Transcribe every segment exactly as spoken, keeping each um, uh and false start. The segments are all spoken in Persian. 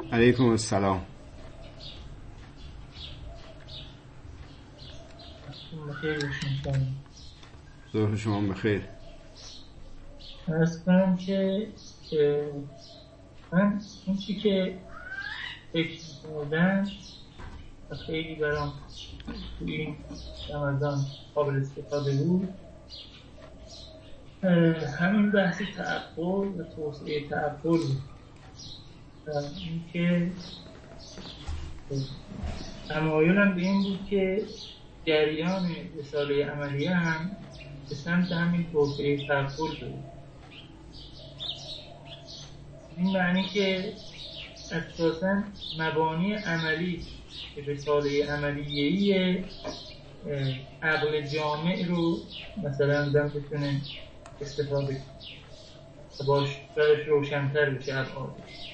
علیکم السلام. ظهر شما بخیر. عرض کنم که من این چی که فکر می‌کردم و خیلی برام توی این رمضان قابل استفاده بود، همین بحث تعقل و توسعه تعقل بود و این که تمایلم به این بود که جریان رساله عملیه هم به سمت همین توسعه تعقل بود. این معنی که اساساً مبانی عملی رساله عملیه‌ای عقل جامع رو مثلا آدم بتونه استفاده کنه باش برش روشن‌تر بشه ابعادش.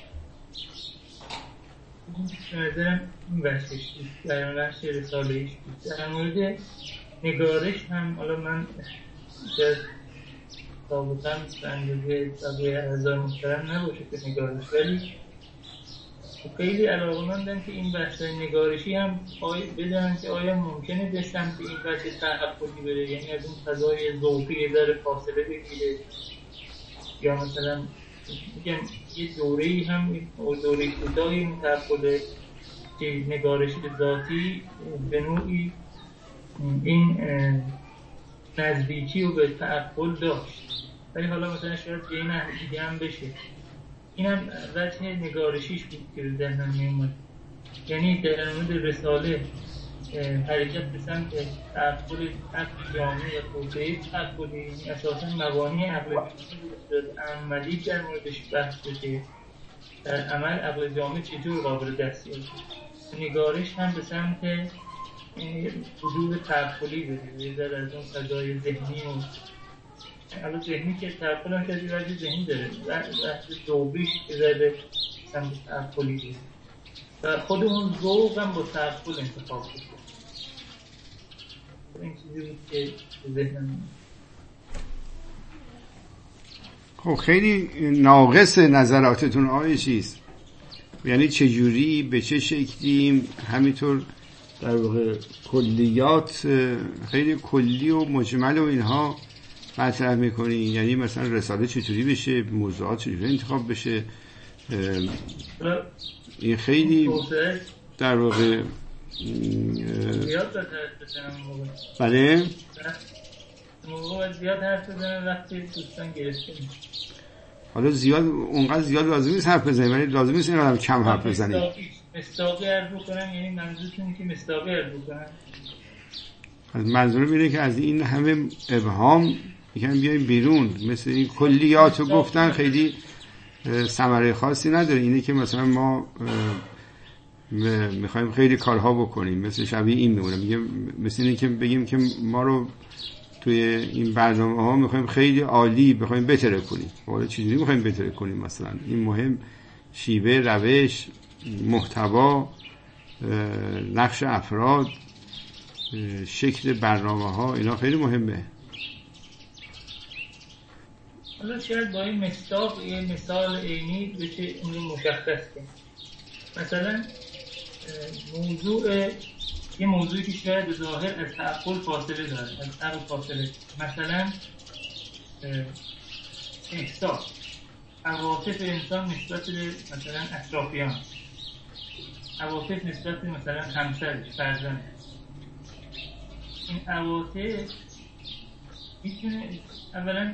به نظرم این بحثش بود، در بحث رساله‌ایش بود. در مورد نگارش هم حالا من شاید ثابتاً به اندازه طبیعه اعضای محترم نباشه که نگارش، ولی خیلی علاقه‌مندم که این بحث نگارشی هم بدونن که آیا ممکنه به سمت این بحث تعقلی بره، یعنی از اون فضای ذوقی یه ذره فاصله بگیره، یا مثلا میگم یه دوره‌ای هم دوره کوتاهی این تعقل نگارشی ذاتی به نوعی این نزدیکی رو به تعقل داشت، ولی حالا مثلا شاید یه نحو دیگه هم بشه. این هم وجه نگارشیش بود که به ذهنم می‌اومد، یعنی در مورد رساله حرکت به سمت تعقل عقل جامع و توسعه تعقلی، یعنی اساساً مبانی عقل عملی در موردش بحث بشه، در عمل عقل جامع چطور قابل دستیابی. نگارش هم به سمت وجود تعقلی بده، یه ذره از اون فضای ذهنی و حالا ذهنی که تعقل هم شاید یه وجه ذهنی داره، بحث ذوقیش یه ذره سمت تعقلی بده و خود اون ذوق هم با تعقل انتخاب بده. این چیزی بود که ذهنم. خب خیلی ناقص نظراتتون آقای چیست؟ یعنی چجوری به چه شکلی همینطور در واقع کلیات خیلی کلی و مجمل و اینها مطرح میکنین؟ یعنی مثلا رساله چطوری بشه، موضوعات چطوری انتخاب بشه؟ این خیلی در واقع زیاد حرف بزنم. بله موضوع زیاد حرف بزنم وقتی دوستان گرفتیم. حالا زیاد اونقدر زیاد لازم نیست حرف بزنیم، ولی لازم نیست اینقدر کم حرف بزنیم. مصداقی حرف بکنم، یعنی منظورتون که مصداقی حرف بکنم؟ منظورم اینه که از این همه ابهام یکم بیایم بیرون. مثل این کلیاتو گفتن خیلی ثمره خاصی نداره. اینه که مثلا ما میخوایم خیلی کارها بکنیم، مثل شبیه این میمونه، میگم مثل اینه که بگیم که ما رو توی این برنامه ها میخوایم خیلی عالی بخوایم بهتر کنیم. حالا چجوری میخوایم بهتر کنیم؟ مثلا این مهم شیوه، روش، محتوا، نقش افراد، شکل برنامه ها، اینا خیلی مهمه. حالا شاید با این مصداق یه مثال عینی بشه این رو مشخص کنیم. مثلا موضوع یه موضوعی که شاید به ظاهر از تعقل فاصله داره، از عقل فاصله، مثلا احساس، عواطف انسان نسبت به مثلا اطرافیان، عواطف نسبت به مثلا همسرش، فرزند. این عواطف میتونه اولا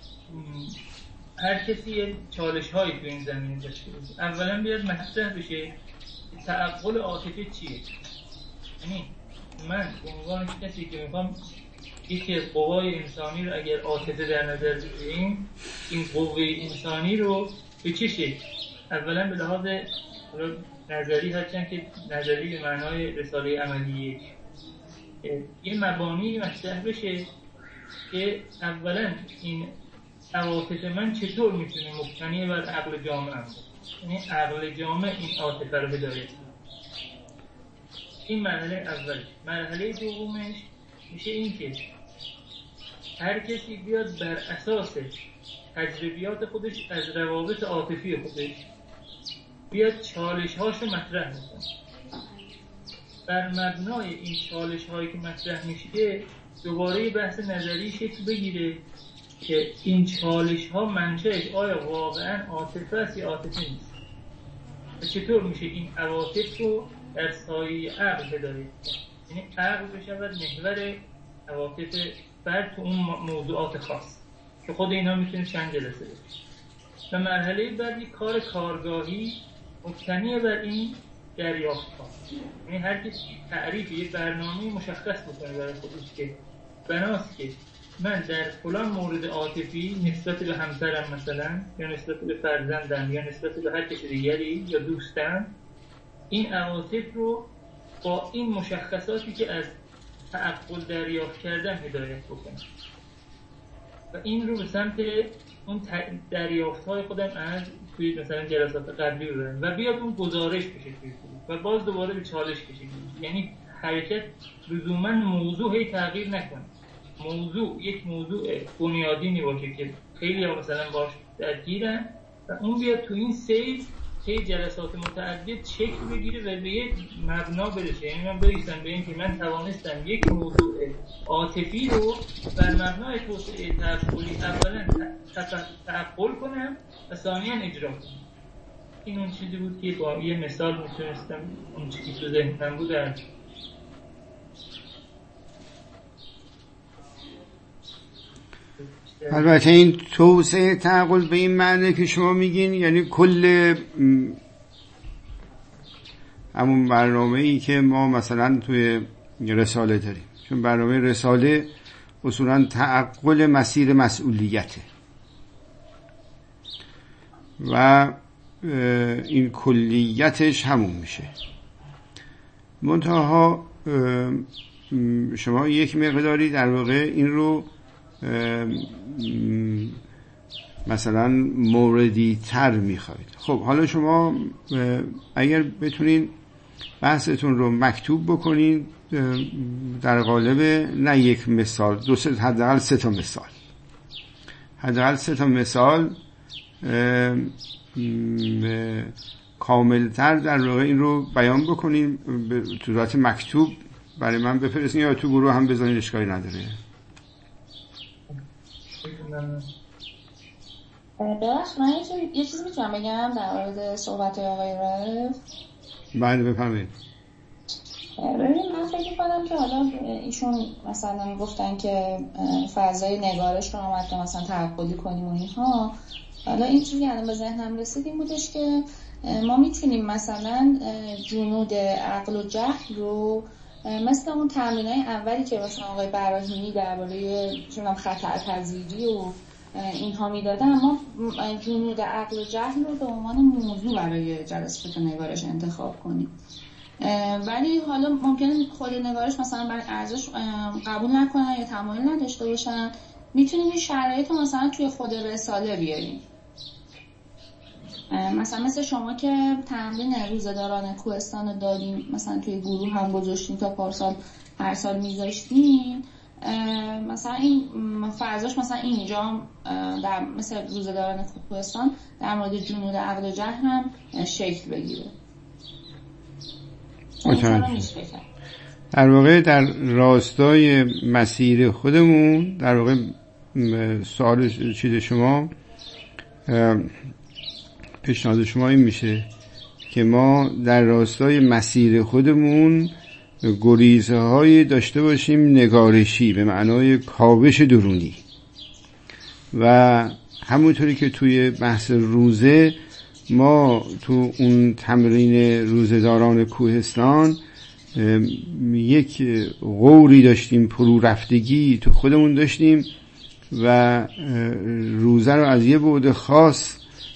هر کسی یه چالش هایی تو این زمینه داشته باشه. اولا بیاد مطرح بشه تعقل عاطفی چیه. یعنی من به عنوان کسی که میخوام یکی از قوای انسانی رو اگر عاطفه در نظر بگیریم، این قوه انسانی رو به چه شکل؟ اولا به لحاظ نظری، هرچند که نظری به معنای رساله عملیه، یه مبانی مطرح بشه که اولا این عواطف من چطور میتونه مبتنی بر عقل جامع هم باشه، یعنی عقل جامع این عاطفه رو هدایت. این مرحله اول. مرحله دومش میشه این که هر کسی بیاد بر اساس تجربیات خودش از روابط عاطفی خودش بیاد چالش هاشو مطرح میکنه. بر مبنای این چالش هایی که مطرح میشه دوباره یه بحث نظری شکل بگیره که این چالش ها منشأش آیا واقعا عاطفه است یا عاطفه نیست و چطور میشه این عواطف رو در سایه عقل هدایت کنه، یعنی عقل بشود محور عواطف فرد تو اون موضوعات خاص که خود اینا میتونه چند جلسه بشه. و مرحله بعدی کار کارگاهی مبتنی بر این دریافت ها، یعنی هر کسی تعریف یک برنامه مشخص بکنه برای خودش که بناست که من در فلان مورد عاطفی نسبت به همسرم مثلا یا نسبت به فرزندم یا نسبت به هر کسی دیگری یا دوستم این عواطف رو با این مشخصاتی که از تعقل دریافت کردم هدایت بکنم و این رو به سمت اون دریافت‌های خودم از توی مثلا جلسات قبلی ببرم و بیاد اون گزارش بشه توی و باز دوباره به چالش کشید. یعنی حرکت لزوما موضوع هی تغییر نکنه، موضوع یک موضوع بنیادینی باشه که خیلی ها مثلا باش درگیرن و اون بیاد تو این سیل هی جلسات متعدد شکل بگیره و به یک مبنا برسه. یعنی من برسم به این که من توانستم یک موضوع عاطفی رو بر مبنای توسعه تعقلی اولا تعقل کنم و ثانیاً اجرا کنم. این اون چیزی بود که با یه مثال میتونستم اون چیزی که تو ذهنم بود در البته این توسعه تعقل به این معنی که شما میگین یعنی کل همون برنامه‌ای که ما مثلا توی رساله داریم، چون برنامه رساله اصولا تعقل مسیر مسئولیته و این کلیتش همون میشه. منتها شما یک مقداری در واقع این رو مثلا موردی تر میخواید. خب حالا شما اگر بتونین بحثتون رو مکتوب بکنین در قالب نه یک مثال، دو سه حداقل سه تا مثال حداقل سه تا مثال کاملتر در واقع این رو بیان بکنین به صورت مکتوب برای من بفرستین یا تو گروه هم بذارین، اشکالی نداره. ببخش من یه چیزی میتونم بگم در مورد صحبت آقای رائف؟ بله بفرمایید. ببینید من فکر می‌کنم که حالا ایشون مثلا گفتن که فضای نگارش رو هم حتی مثلا تعقلی کنیم و اینها. حالا این چیزی الان به ذهنم رسید این بودش که ما میتونیم مثلا جنود عقل و جهل رو مثل اون تمرینای اولی که مثلا آقای براهیمی درباره چونم خطرپذیری و اینها میدادن، اما جنود عقل و جهل رو به عنوان موضوع برای جلسه نگارش انتخاب کنیم. ولی حالا ممکنه خود نگارش مثلا برای ارزش قبول نکنن یا تمایل نداشته باشن، میتونیم این شرایط رو مثلا توی خود رساله بیاریم. مثلا مثل شما که تمرین روزه‌داران کوهستان رو دادیم مثلا توی گروه هم گذاشتیم تا پارسال هر سال میذاشتیم، مثلا این فرضاش مثلا اینجا در مثل روزه‌داران کوهستان در مورد جنود عقل و جهل هم شکل بگیره. در واقع در راستای مسیر خودمون در واقع سوال چیز شما پیشنهاد شما این میشه که ما در راستای مسیر خودمون گریزه های داشته باشیم نگارشی به معنای کاوش درونی و همونطوری که توی بحث روزه ما تو اون تمرین روزه‌داران کوهستان یک غوری داشتیم، پرو رفتگی تو خودمون داشتیم و روزه رو از یه بعد خاص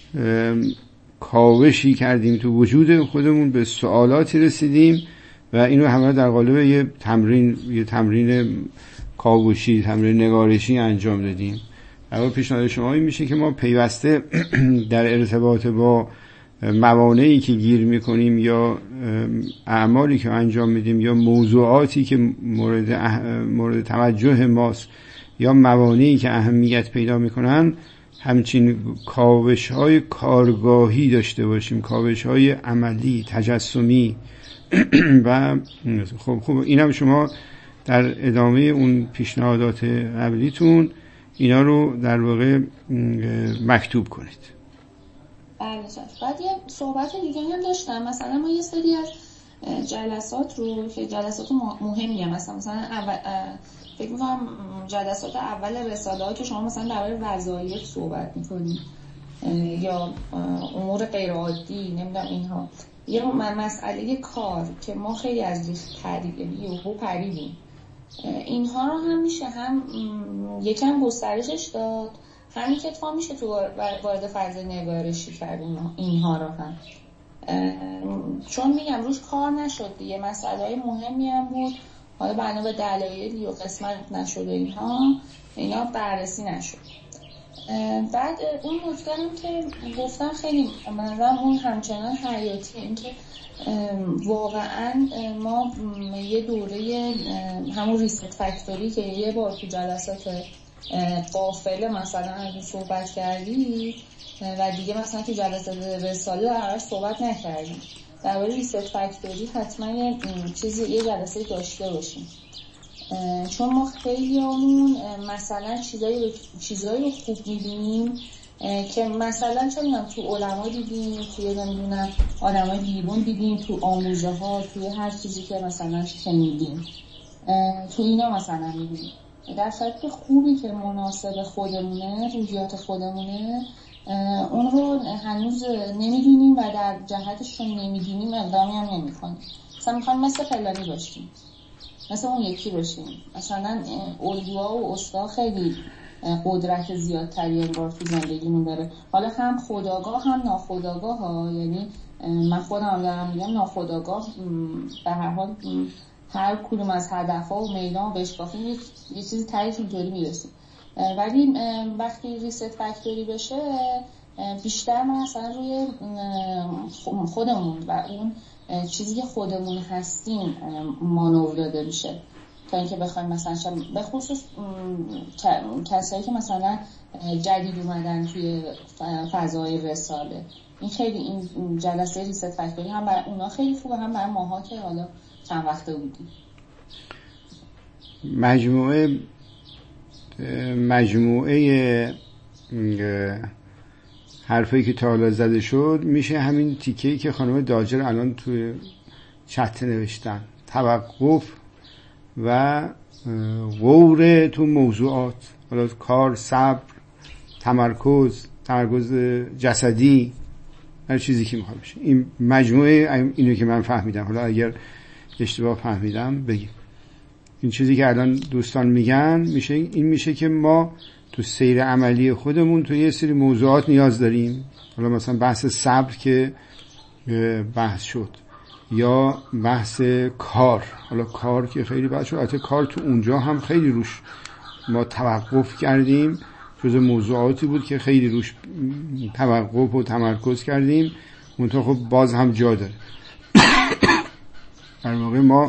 کاوشی کردیم تو وجود خودمون، به سوالاتی رسیدیم و اینو همه در قالب یه تمرین یه تمرین کاوشی، تمرین نگارشی انجام دادیم. اما پیشنهاد شما این میشه که ما پیوسته در ارتباط با موانعی که گیر میکنیم یا اعمالی که انجام میدیم یا موضوعاتی که مورد اح... مورد توجه ماست یا موانعی که اهمیت پیدا میکنن همچین کاوش های کارگاهی داشته باشیم، کاوش های عملی تجسمی و خب خب اینم شما در ادامه اون پیشنهادات قبلیتون اینا رو در واقع مکتوب کنید. بله. بعد یه صحبت دیگه هم داشتم، مثلا ما یه سری از جلسات رو که جلسات مهمی هم مثلا مثلا اول فکر می‌کنم جلسات اول رساله ها که شما مثلا درباره وظایف صحبت می‌کنید یا امور غیر عادی نمیدونم اینها، یه مسئله کار که ما خیلی از روش پریدیم یهو پریدیم، اینها رو هم میشه هم یکم گسترشش داد، همین که اتفاق میشه تو وارد فاز نگارشی کردیم اینها رو هم، چون میگم روش کار نشد دیگه، مسئله های مهمی هم بود، حالا بنا به دلایلی و قسمت نشد اینها اینا بررسی نشد. بعد اون نکته هم که گفتم خیلی منظرم اون همچنان حیاتیه، این که واقعا ما یه دوره همون ریست فکتوری که یه بار تو جلسات قافله مثلا از صحبت کردی و دیگه مثلا تو جلسات رساله درش صحبت نکردیم، درباره ریست فکتوری حتما یه چیزی یه جلسه داشته باشیم، چون ما خیلی همون مثلا چیزایی رو چیزایی رو خوب می‌بینیم که مثلا چه می‌دونم تو علما دیدیم، توی نمیدونم آدمای بیرون دیدیم، تو آموزه ها، توی هر چیزی که مثلا شنیدیم تو اینا مثلا می‌بینیم، در صورتی خوبی که مناسب خودمونه، روحیات خودمونه، اون رو هنوز نمی‌دونیم و در جهتش رو نمی‌دونیم، اقدامی هم نمی‌کنیم. مثلا می‌خوایم مثل فلانی باشیم، مثل اون یکی باشیم، مثلا اولیا و استا خیلی قدرت زیادتری انگار تو زندگیمون داره، حالا هم خودآگاه هم ناخودآگاه ها، یعنی من خودم دارم میگم ناخودآگاه به هر حال هر کدوم از هدفها و میدان بشکافیم یه چیزی تعریف اینطوری میرسیم، ولی وقتی ریست فکتوری بشه بیشتر مثلا روی خودمون و اون چیزی که خودمون هستیم مانور داده میشه، تا اینکه بخوایم مثلا به خصوص کسایی که مثلا جدید اومدن توی فضای رساله، این خیلی این جلسه ریست فکتوری هم برای اونا خیلی خوبه، هم برای ماها که حالا چند وقته بودیم. مجموعه مجموعه حرفایی که تا حالا زده شد میشه همین تیکه‌ای که خانم داجر الان توی چت نوشتن، توقف و غور تو موضوعات، حالا کار، صبر، تمرکز، تمرکز جسدی، هر چیزی که میخواد بشه. این مجموعه اینو که من فهمیدم، حالا اگر اشتباه فهمیدم بگیم. این چیزی که الان دوستان میگن میشه این میشه که ما تو سیر عملی خودمون تو یه سری موضوعات نیاز داریم، حالا مثلا بحث صبر که بحث شد، یا بحث کار، حالا کار که خیلی بحث شد، البته کار تو اونجا هم خیلی روش ما توقف کردیم، جز موضوعاتی بود که خیلی روش توقف و تمرکز کردیم، منتها خب باز هم جا داره. در واقع ما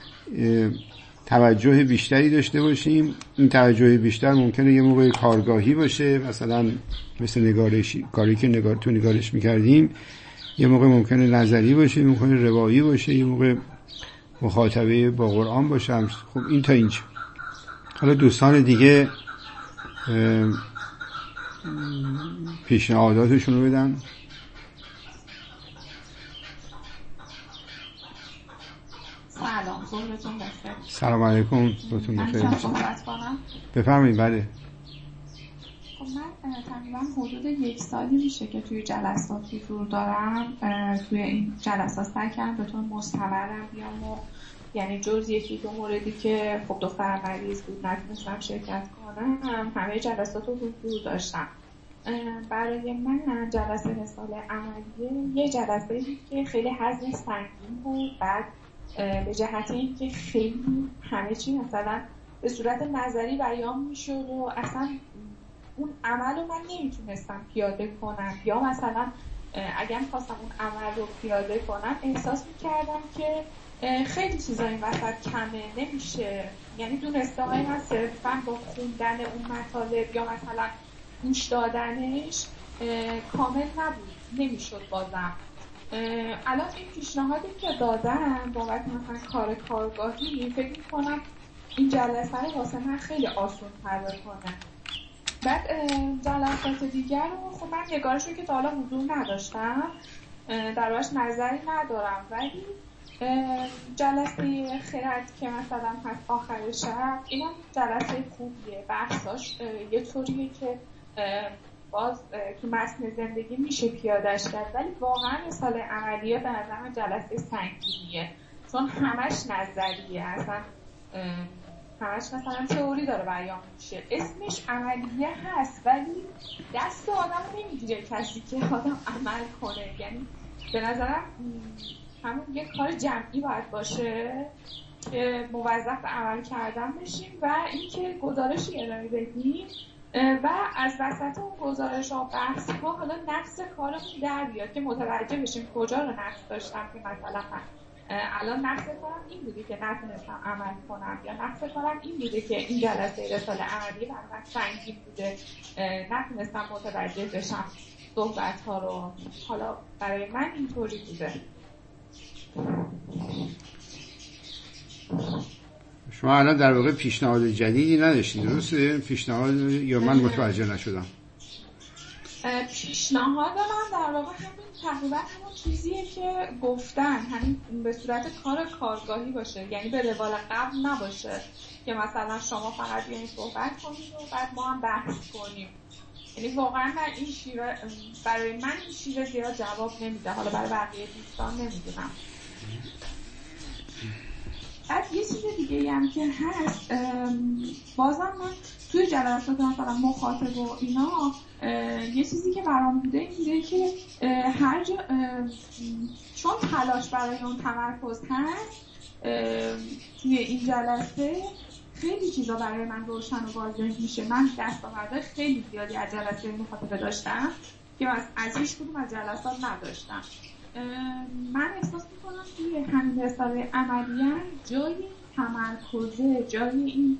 توجه بیشتری داشته باشیم، این توجه بیشتر ممکنه یه موقع کارگاهی باشه، مثلا مثل نگارشی، کاری که نگار تو نگارش میکردیم، یه موقع ممکنه نظری باشه، ممکنه روایی باشه، یه موقع مخاطبه با قرآن باشه. خب این تا اینجا. حالا دوستان دیگه پیشنهاداتشون رو بدن. سلام، ظهرتون بخیر. سلام علیکم، ظهرتون بخیر. من صحبت کنم؟ بفرمایید. بله. خب من تقریبا حدود یک سالی میشه که توی جلسات حضور دارم، توی این جلسات سعی کردم به طور مستمرم بیام و یعنی جز یکی دو موردی که خب دخترم مریض بود نتونستم شرکت کنم، همه جلسات رو حضور داشتم. برای من جلسه رساله عملیه یه جلسه بود که خیلی هضم سنگین بود، بعد به جهت اینکه خیلی همه چی مثلا به صورت نظری بیان میشد و اصلا اون عمل رو من نمیتونستم پیاده کنم، یا مثلا اگر خواستم اون عمل رو پیاده کنم احساس میکردم که خیلی چیزا این وسط کمه، نمیشه، یعنی دونسته های من صرفا با خوندن اون مطالب یا مثلا گوش دادنش کامل نبود، نمیشد بازم. الان این پیشنهادی که دادم بابت مثلا کار کارگاهی فکر میکنم این جلسه رو واسه من خیلی آسون تر بکنه. بعد جلسات دیگر رو خب من نگارش رو که تا حالا حضور نداشتم در باش نظری ندارم، ولی جلسه خرد که مثلا هست آخر شب اینم جلسه خوبیه، بحثاش یه طوریه که باز تو متن زندگی میشه پیادش کرد، ولی واقعا مثال عملیه به نظر من جلسه سنگینیه، چون همش نظریه، اصلا همش مثلا تئوری داره بیان میشه، اسمش عملیه هست ولی دست آدم نمیگیره کسی که آدم عمل کنه. یعنی به نظرم همون یک کار جمعی باید باشه که موظف به عمل کردن بشیم و اینکه گزارشی ارائه بدیم و از وسط اون گزارش ها بحث ها حالا نقص کارمون در بیاد که متوجه بشیم کجا رو نقص داشتم که مثلا من الان نقص کارم این بوده که نتونستم عمل کنم، یا نقص کارم این بوده که این جلسه رساله عملی برام سنگین بوده نتونستم متوجه بشم صحبت ها رو. حالا برای من اینطوری بوده. شما الان در واقع پیشنهاد جدیدی نداشتید درسته؟ پیشنهاد یا من متوجه نشدم؟ پیشنهاد من در واقع همین تقریبا همون چیزیه که گفتن، همین به صورت کار کارگاهی باشه، یعنی به روال قبل نباشه که مثلا شما فقط بیاین صحبت کنید و بعد ما هم بحث کنیم. یعنی واقعا من این شیوه برای من این شیوه زیاد جواب نمیده، حالا برای بقیه دوستان نمیدونم. بعد یه چیز دیگه هم که هست، بازم من توی جلسات مثلا مخاطب و اینا یه چیزی که برام بوده اینه که هر جا چون تلاش برای اون تمرکز هست توی این جلسه خیلی چیزا برای من روشن و واضح میشه. من دستاورد خیلی زیادی از جلسه مخاطبه داشتم که از هیچ کدوم از جلسات نداشتم. من احساس میکنم توی همین رساله عملیاً جای تمرکزه، جای این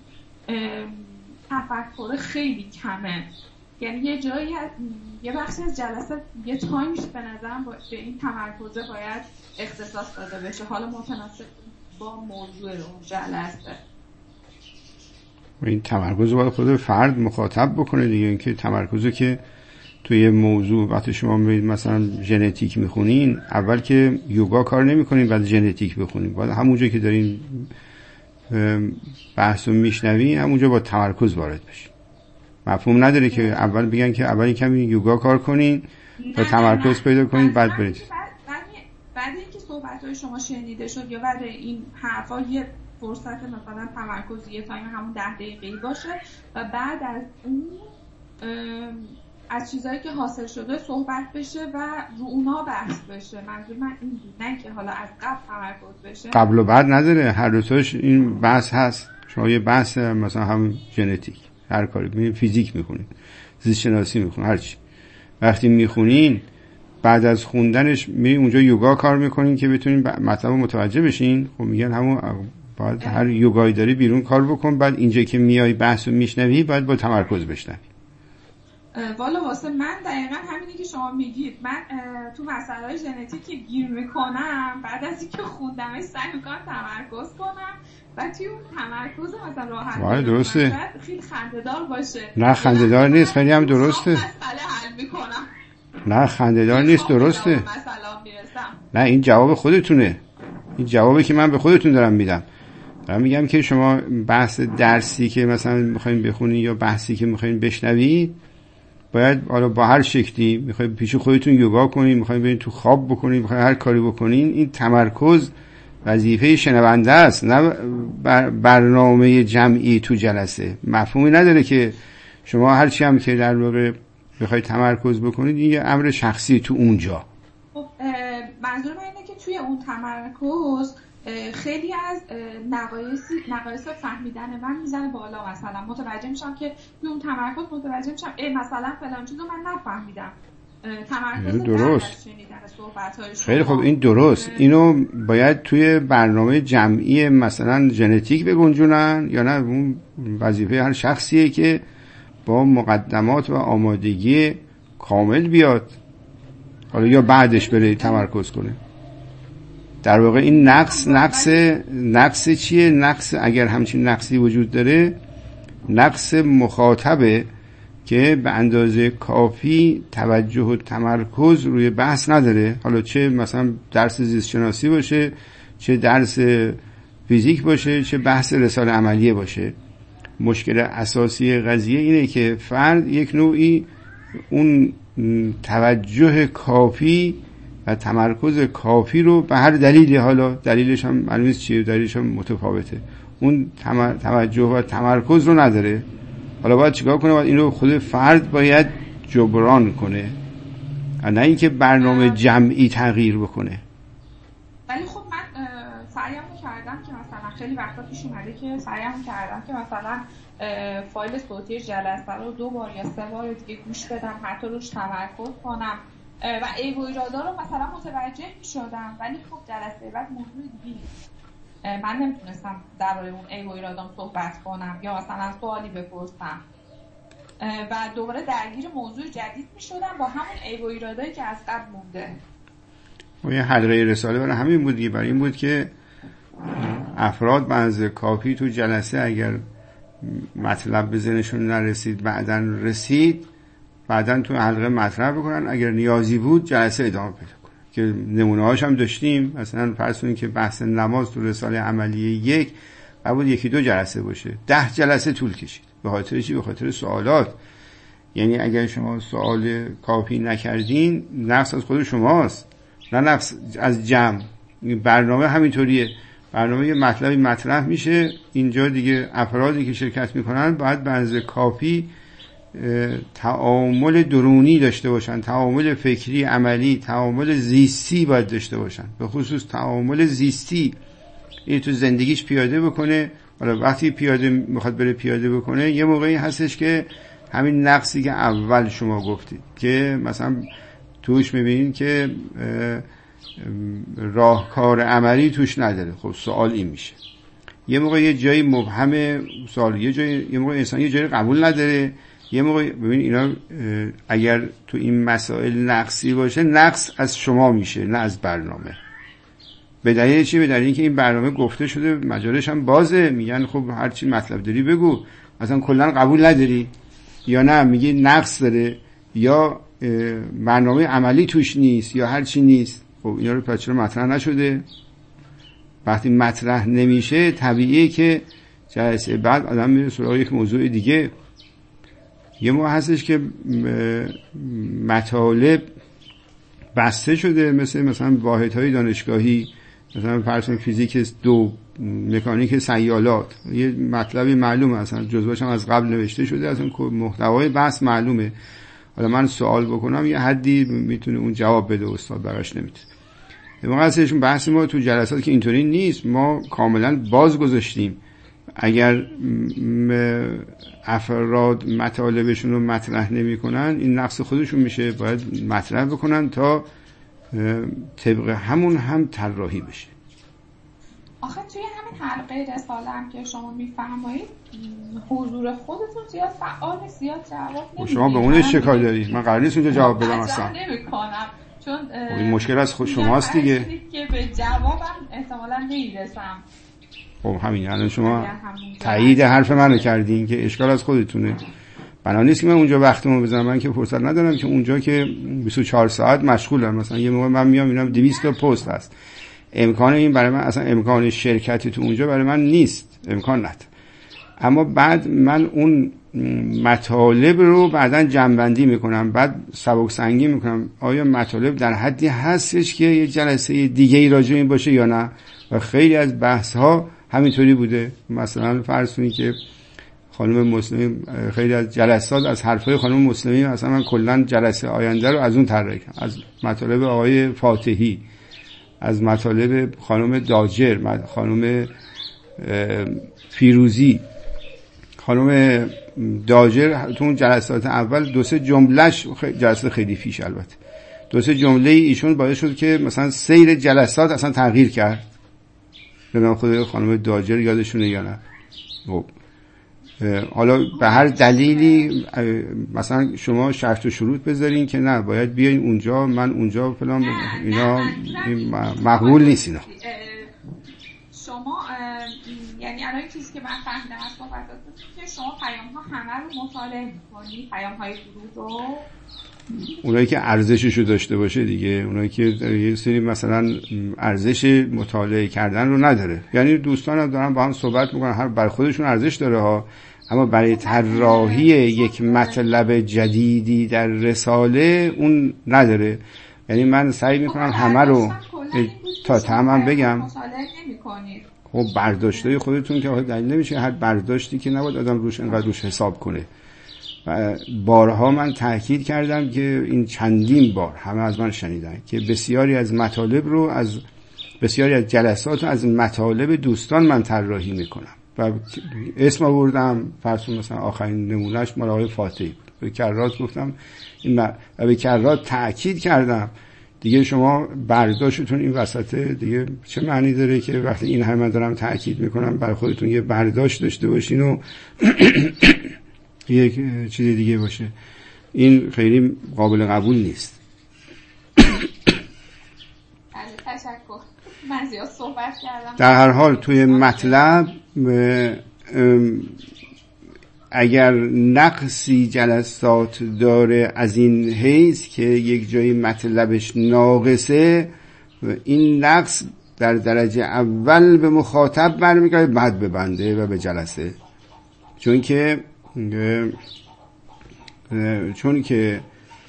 تفکر خیلی کمه. یعنی یه جایی یه بخشی از جلسه یه تایمش به نظرم به این تمرکزه باید اختصاص داده بشه، حالا متناسب با موضوع اون جلسه. این تمرکز باید خود فرد مخاطب بکنه دیگه. اینکه تمرکزه که توی موضوع وقتی شما میرید مثلا ژنتیک میخونین، اول که یوگا کار نمیکنین بعد ژنتیک بخونین، بعد همونجا که دارین بحثو میشنوین همونجا با تمرکز وارد بشین. مفهوم نداره که اول بگن که اول کمی یوگا کار کنین تا تمرکز پیدا کنین بعد برید. بعد بعد اینکه صحبت‌های شما شنیده شد یا بعد این حرفا یه فرصت مثلا تمرکزی یه تایم همون ده دقیقه‌ای باشه و بعد از اون از چیزایی که حاصل شده صحبت بشه و رو اونا بحث بشه. منظور من این بود، نه که حالا از قبل تمرکز بشه. قبل و بعد نداره، هر دو تاش این بحث هست. شما یه بحث مثلا هم ژنتیک هر کاری می‌کنید، فیزیک می‌خونید، زیست شناسی می‌خونید، هر چی وقتی می‌خونین بعد از خوندنش میرین اونجا یوگا کار می‌کنین که بتونین مطلب متوجه بشین. خب میگن همون بعد هر یوگایی داری بیرون کار بکن، بعد اینجا که میای بحثو میشنوی بعد با تمرکز بشنوی. والا واسه من دقیقا همینی که شما میگید. من تو مسائل ژنتیک گیر میکنم، بعد از اینکه خوندمش سعی میکنم تمرکز کنم و توی اون تمرکز مثلا راحت وای درسته، خیلی خنده‌دار باشه. نه خنده‌دار نیست، خیلی هم درسته. مسئله حل میکنم. نه خنده‌دار نیست، درسته. مثلا میرسم. نه این جواب خودتونه، این جوابی که من به خودتون دارم میدم. دارم میگم که شما بحث درسی که مثلا میخواین بخونید یا بحثی که میخواین بشنوید باید حالا با هر شکلی میخواید پیش خودتون یوگا کنید، میخواید برید تو خواب بکنید، میخواید هر کاری بکنید، این تمرکز وظیفه شنونده است، نه بر برنامه جمعی تو جلسه. مفهومی نداره که شما هر چی هم که در واقع بخواید تمرکز بکنید این یه امر شخصی تو اونجا. خب منظور من اینه که توی اون تمرکز خیلی از نقایص نقایص فهمیدن من میزنه بالا. مثلا متوجه میشم که توی اون تمرکز متوجه میشم ای مثلا فلان چیزو من نفهمیدم. تمرکز درست. شنیدن صحبت‌های شما. خیلی خب این درست. اینو باید توی برنامه جمعی مثلا ژنتیک بگنجونن یا نه اون وظیفه هر شخصیه که با مقدمات و آمادگی کامل بیاد، حالا یا بعدش بره تمرکز کنه. در واقع این نقص نقص نقص چیه؟ نقص اگر همچین نقصی وجود داره، نقص مخاطبه که به اندازه کافی توجه و تمرکز روی بحث نداره. حالا چه مثلا درس زیست شناسی باشه، چه درس فیزیک باشه، چه بحث رساله عملیه باشه. مشکل اساسی قضیه اینه که فرد یک نوعی اون توجه کافی و تمرکز کافی رو به هر دلیلی، حالا دلیلش هم معلوم نیست چیه، دلیلش هم متفاوته، اون توجه و تمرکز رو نداره. حالا باید چیکار کنه؟ باید این رو خود فرد باید جبران کنه، نه اینکه برنامه جمعی تغییر بکنه. ولی خب من سعیم کردم که مثلا خیلی وقتا پیش اومده که سعیم کردم که مثلا فایل صوتی جلسه رو دو بار یا سه بار دیگه گوش بدم، حتی روش تمرکز کنم و عیب و ایرادا رو مثلا متوجه شدم، ولی خب جلسه بعد موضوع دیگه نیست. من نمیتونستم درباره اون عیب و ایرادام صحبت کنم یا مثلا سوالی بپرسم و دوباره درگیر موضوع جدید میشدم با همون عیب و ایرادایی که از قبل مونده. و یه حلقه رساله برای همین بود دیگه، برای این بود که افراد به اندازه کافی تو جلسه اگر مطلب به ذهنشون نرسید بعدن رسید، بعدن تو حلقه مطرح بکنن، اگر نیازی بود جلسه ادامه پیدا کنه. که نمونه هاش هم داشتیم. مثلا فرض کنید که بحث نماز تو رساله عملیه یک قبول یکی دو جلسه باشه، ده جلسه طول کشید. به خاطر چی؟ به خاطر سوالات. یعنی اگر شما سوال کافی نکردین، نقص از خود شماست، نه نقص از جمع. برنامه همینطوریه، برنامه یه مطلبی مطرح میشه، اینجا دیگه افرادی که شرکت میکنن باید به اندازه کافی تعامل درونی داشته باشن، تعامل فکری، عملی، تعامل زیستی باید داشته باشن. به خصوص تعامل زیستی این تو زندگیش پیاده بکنه. حالا وقتی پیاده میخواد بره پیاده بکنه، یه موقعی هستش که همین نقصی که اول شما گفتید که مثلا توش میبینین که راهکار عملی توش نداره. خب سوال این میشه، یه موقع یه جایی مبهم سوال، یه جایی یه موقع انسان یه جایی قبول نداره، یه موقع ببین اینا اگر تو این مسائل نقصی باشه، نقص از شما میشه نه از برنامه. به دلیل چی؟ به دلیل اینکه این برنامه گفته شده، مجالش هم بازه، میگن خب هر چی مطلب داری بگو، مثلا کلا قبول نداری یا نه میگی نقص داره یا برنامه عملی توش نیست یا هر چی نیست. خب اینا رو پس چرا مطرح نشده؟ وقتی مطرح نمیشه طبیعیه که جلسه بعد آدم میره سراغ یک موضوع دیگه. یه موقع هستش که مطالب بسته شده، مثل مثلا واحدهای دانشگاهی، مثلا فرض فیزیک دو، مکانیک سیالات، یه مطلبی معلومه، اصلا جزوهاش هم از قبل نوشته شده، اصلا محتوای بحث معلومه. حالا من سوال بکنم یه حدی میتونه اون جواب بده، استاد بقیش نمیتونه. یه موقع هستش بحث ما تو جلسات که اینطوری نیست، ما کاملا باز گذاشتیم. اگر افراد مطالبشون رو مطرح نمی کنن، این نقص خودشون میشه، باید مطرح بکنن تا طبق همون هم طراحی بشه. آخه توی همین حلقه رساله هم که شما میفرمایید حضور خودتون زیاد فعال، زیاد جواب نمیدید. شما به اونش چه کار دارید؟ من قرار نیست اونجا جواب بدم اصلا. نمی‌کنم چون این مشکل از خود شماست دیگه. که به جوابم احتمالاً نمیرسم. خب همین، الان شما تایید حرف منو کردین که اشکال از خودتونه. بنا نیست که من اونجا وقتمو بزنم، من که فرصت ندارم که اونجا که بیست و چهار ساعت مشغولم. مثلا یه موقع من میام اینا دویست تا پست هست، امکان این برای من اصلا امکان شرکت تو اونجا برای من نیست، امکان نداره. اما بعد من اون مطالب رو بعداً جمع‌بندی میکنم، بعد سبک سنگی میکنم آیا مطالب در حدی هستش که یه جلسه دیگه ای راجع این باشه یا نه. و خیلی از بحث ها همینطوری بوده. مثلا فرض کنید که خانم مسلمی، خیلی از جلسات از حرفای خانم مسلمی مثلا من کلا جلسه آینده رو از اون طراحی کردم، از مطالب آقای فاتحی، از مطالب خانم داجر، خانم فیروزی. خانم داجر تو اون جلسات اول دو سه جملهش جلسه خیلی پیش البته دو سه جمله ایشون باعث شد که مثلا سیر جلسات اصلا تغییر کرد. نمیدونم خود خانم داجر یادشونه یا نه. خب حالا به هر دلیلی مثلا شما شرط و شروط بذارین که نه باید بیاین اونجا من اونجا فلان اینا مقبول نیست اینا. شما یعنی الان چیزی که من فهمیدم از صحبتاتون که شما پیام ها همه رو مطالعه می‌کنی، پیام های گروه رو، اونایی که ارزششو داشته باشه دیگه، اونایی که یه سری مثلا ارزش مطالعه کردن رو نداره. یعنی دوستان هم دارن با هم صحبت میکنن، هر بر خودشون ارزش داره ها، اما برای طراحی یک مطلب جدیدی در رساله اون نداره. یعنی من سعی میکنم همه رو تا تمام بگم. خب برداشتای خودتون که دلیل نمیشه هر برداشتی که نباید آدم روش انقدر روش حساب کنه. و بارها من تاکید کردم که این چندین بار همه از من شنیدن که بسیاری از مطالب رو از بسیاری از جلسات رو از مطالب دوستان من طراحی میکنم و اسم آوردم. فرض مثلا آخرین نمونهش مال آقای فاتحی بود، به کرات گفتم این و به کرات تاکید کردم دیگه شما برداشتتون این وسطه دیگه چه معنی داره که وقتی این همه من دارم تاکید میکنم برای خودتون یه برداشت داشته باشین و یک چیز دیگه باشه. این خیلی قابل قبول نیست. تشکر. من زیاد صحبت کردم. در هر حال توی مطلب اگر نقصی جلسات داره از این حیث که یک جایی مطلبش ناقصه، این نقص در درجه اول به مخاطب برمیگرده بعد به بنده و به جلسه. چون که چون که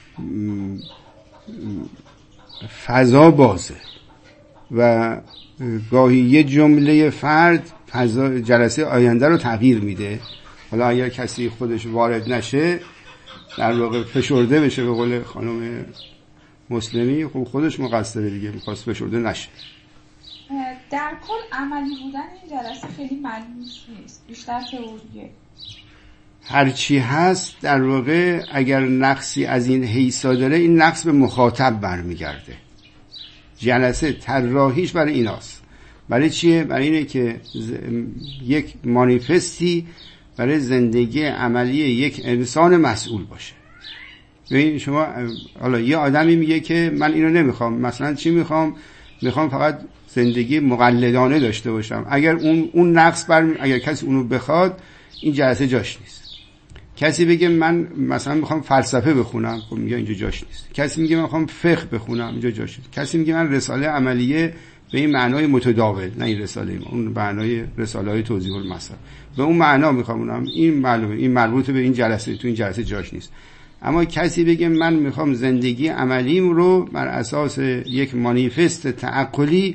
فضا بازه و گاهی یه جمله فرد فضا جلسه آینده رو تغییر میده. حالا اگر کسی خودش وارد نشه در واقع فشرده بشه به قول خانم مسلمی، خب خودش مقصره دیگه، میخواست فشرده نشه. در کل عملی بودن این جلسه خیلی ملموس نیست، بیشتر تئوریه. هرچی هست در واقع اگر نقصی از این حیثا داره این نقص به مخاطب برمیگرده. جلسه طراحیش برای ایناست. برای چیه؟ برای اینه که ز... یک مانیفستی برای زندگی عملی یک انسان مسئول باشه. ببین شما حالا یه آدمی میگه که من اینو نمیخوام، مثلا چی میخوام؟ میخوام فقط زندگی مقلدانه داشته باشم. اگر اون اون نقص بر اگر کسی اونو بخواد این جلسه جاش نیست. کسی بگه من مثلا میخوام فلسفه بخونم، خب میگه اینجا جاش نیست. کسی میگه من میخوام فقه بخونم، اینجا جاش نیست. کسی میگه من رساله عملیه به این معنای متداول، نه این رساله ما، اون معنای رساله های توضیح المسائل به اون معنا میخوام، این معلومه این مربوط به این جلسه، تو این جلسه جاش نیست. اما کسی بگه من میخوام زندگی عملیم رو بر اساس یک مانیفست تعقلی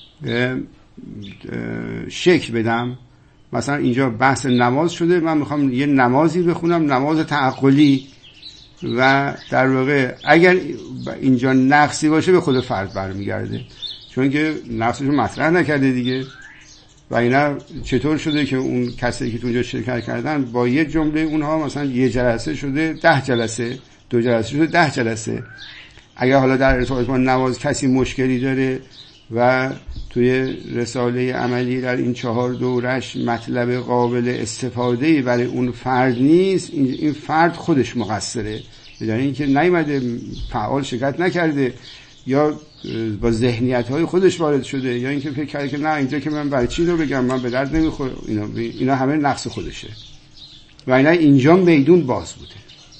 شکل بدم، مثلا اینجا بحث نماز شده، من میخوام یه نمازی بخونم، نماز تعقلی، و در واقع اگر اینجا نقصی باشه به خود فرد برمیگرده، چون که نقصشو مطرح نکرده دیگه. و اینا چطور شده که اون کسی که تو اونجا شرکت کردن با یه جمله اونها مثلا یه جلسه شده ده جلسه، دو جلسه شده ده جلسه. اگر حالا در ارتباط با نماز کسی مشکلی داره و توی رساله عملی در این چهار دورش مطلب قابل استفاده‌ای برای اون فرد نیست، این فرد خودش مقصره، یعنی اینکه نیومده فعال شرکت نکرده یا با ذهنیت‌های خودش وارد شده، یا اینکه فکر کرده که نه اینجا که من برای چی رو بگم، من به درد نمیخوره. اینا اینا همه نقص خودشه و اینا اینجا میدون باز بوده.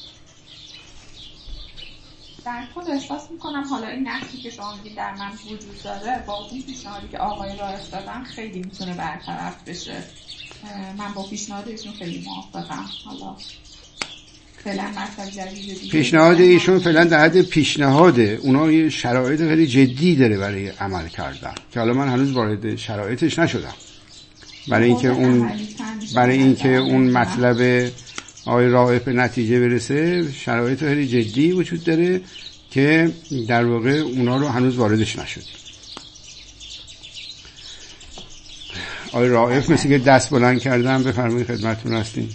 در کل احساس میکنم حالا این نقصی که شما میگید در من وجود داره با اون پیشنهادی که آقای رائف دادن خیلی میتونه برطرف بشه. من با پیشنهاد ایشون خیلی موافقم. حالا فعلا مطلب جدید دیگه پیشنهاد ایشون فعلا در حد پیشنهاده، اونا یه شرایط خیلی جدی داره برای عمل کردن که حالا من هنوز وارد شرایطش نشدم، برای اینکه اون برای اینکه اون مطلب آقای رائف به نتیجه برسه شرایط خیلی جدی وجود داره که در واقع اونا رو هنوز واردش نشدیم. آقای رائف مثل که دست بلند کردن، بفرمایید خدمتتون هستیم.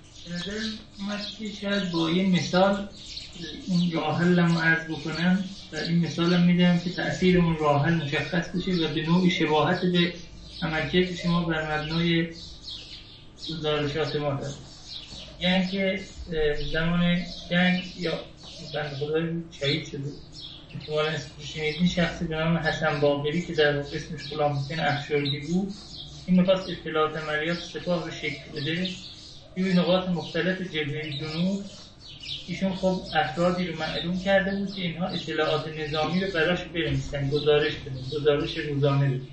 شاید با یه مثال این راه حلم عرض بکنم. و این مثال هم میدم که تأثیرمون راه حل مشخص بشه و به نوعی شباهت به عملکرد شما بر مبنای گزارشات ما داره. یعنی که زمان جنگ یا بنده خدای شهید شده احتمالا شنیدین شخصی به نام حسن باقری که در واقع اسمش غلامحسین افشاردی بود، این میخواست اطلاعات عملیات سپاه رو شکل بده توی نقاط مختلف جبهه جنوب. ایشون خب افرادی رو معلوم کرده بود که اینها اطلاعات نظامی رو براش بنویسن، گزارش بدن، گزارش روزانه بدن.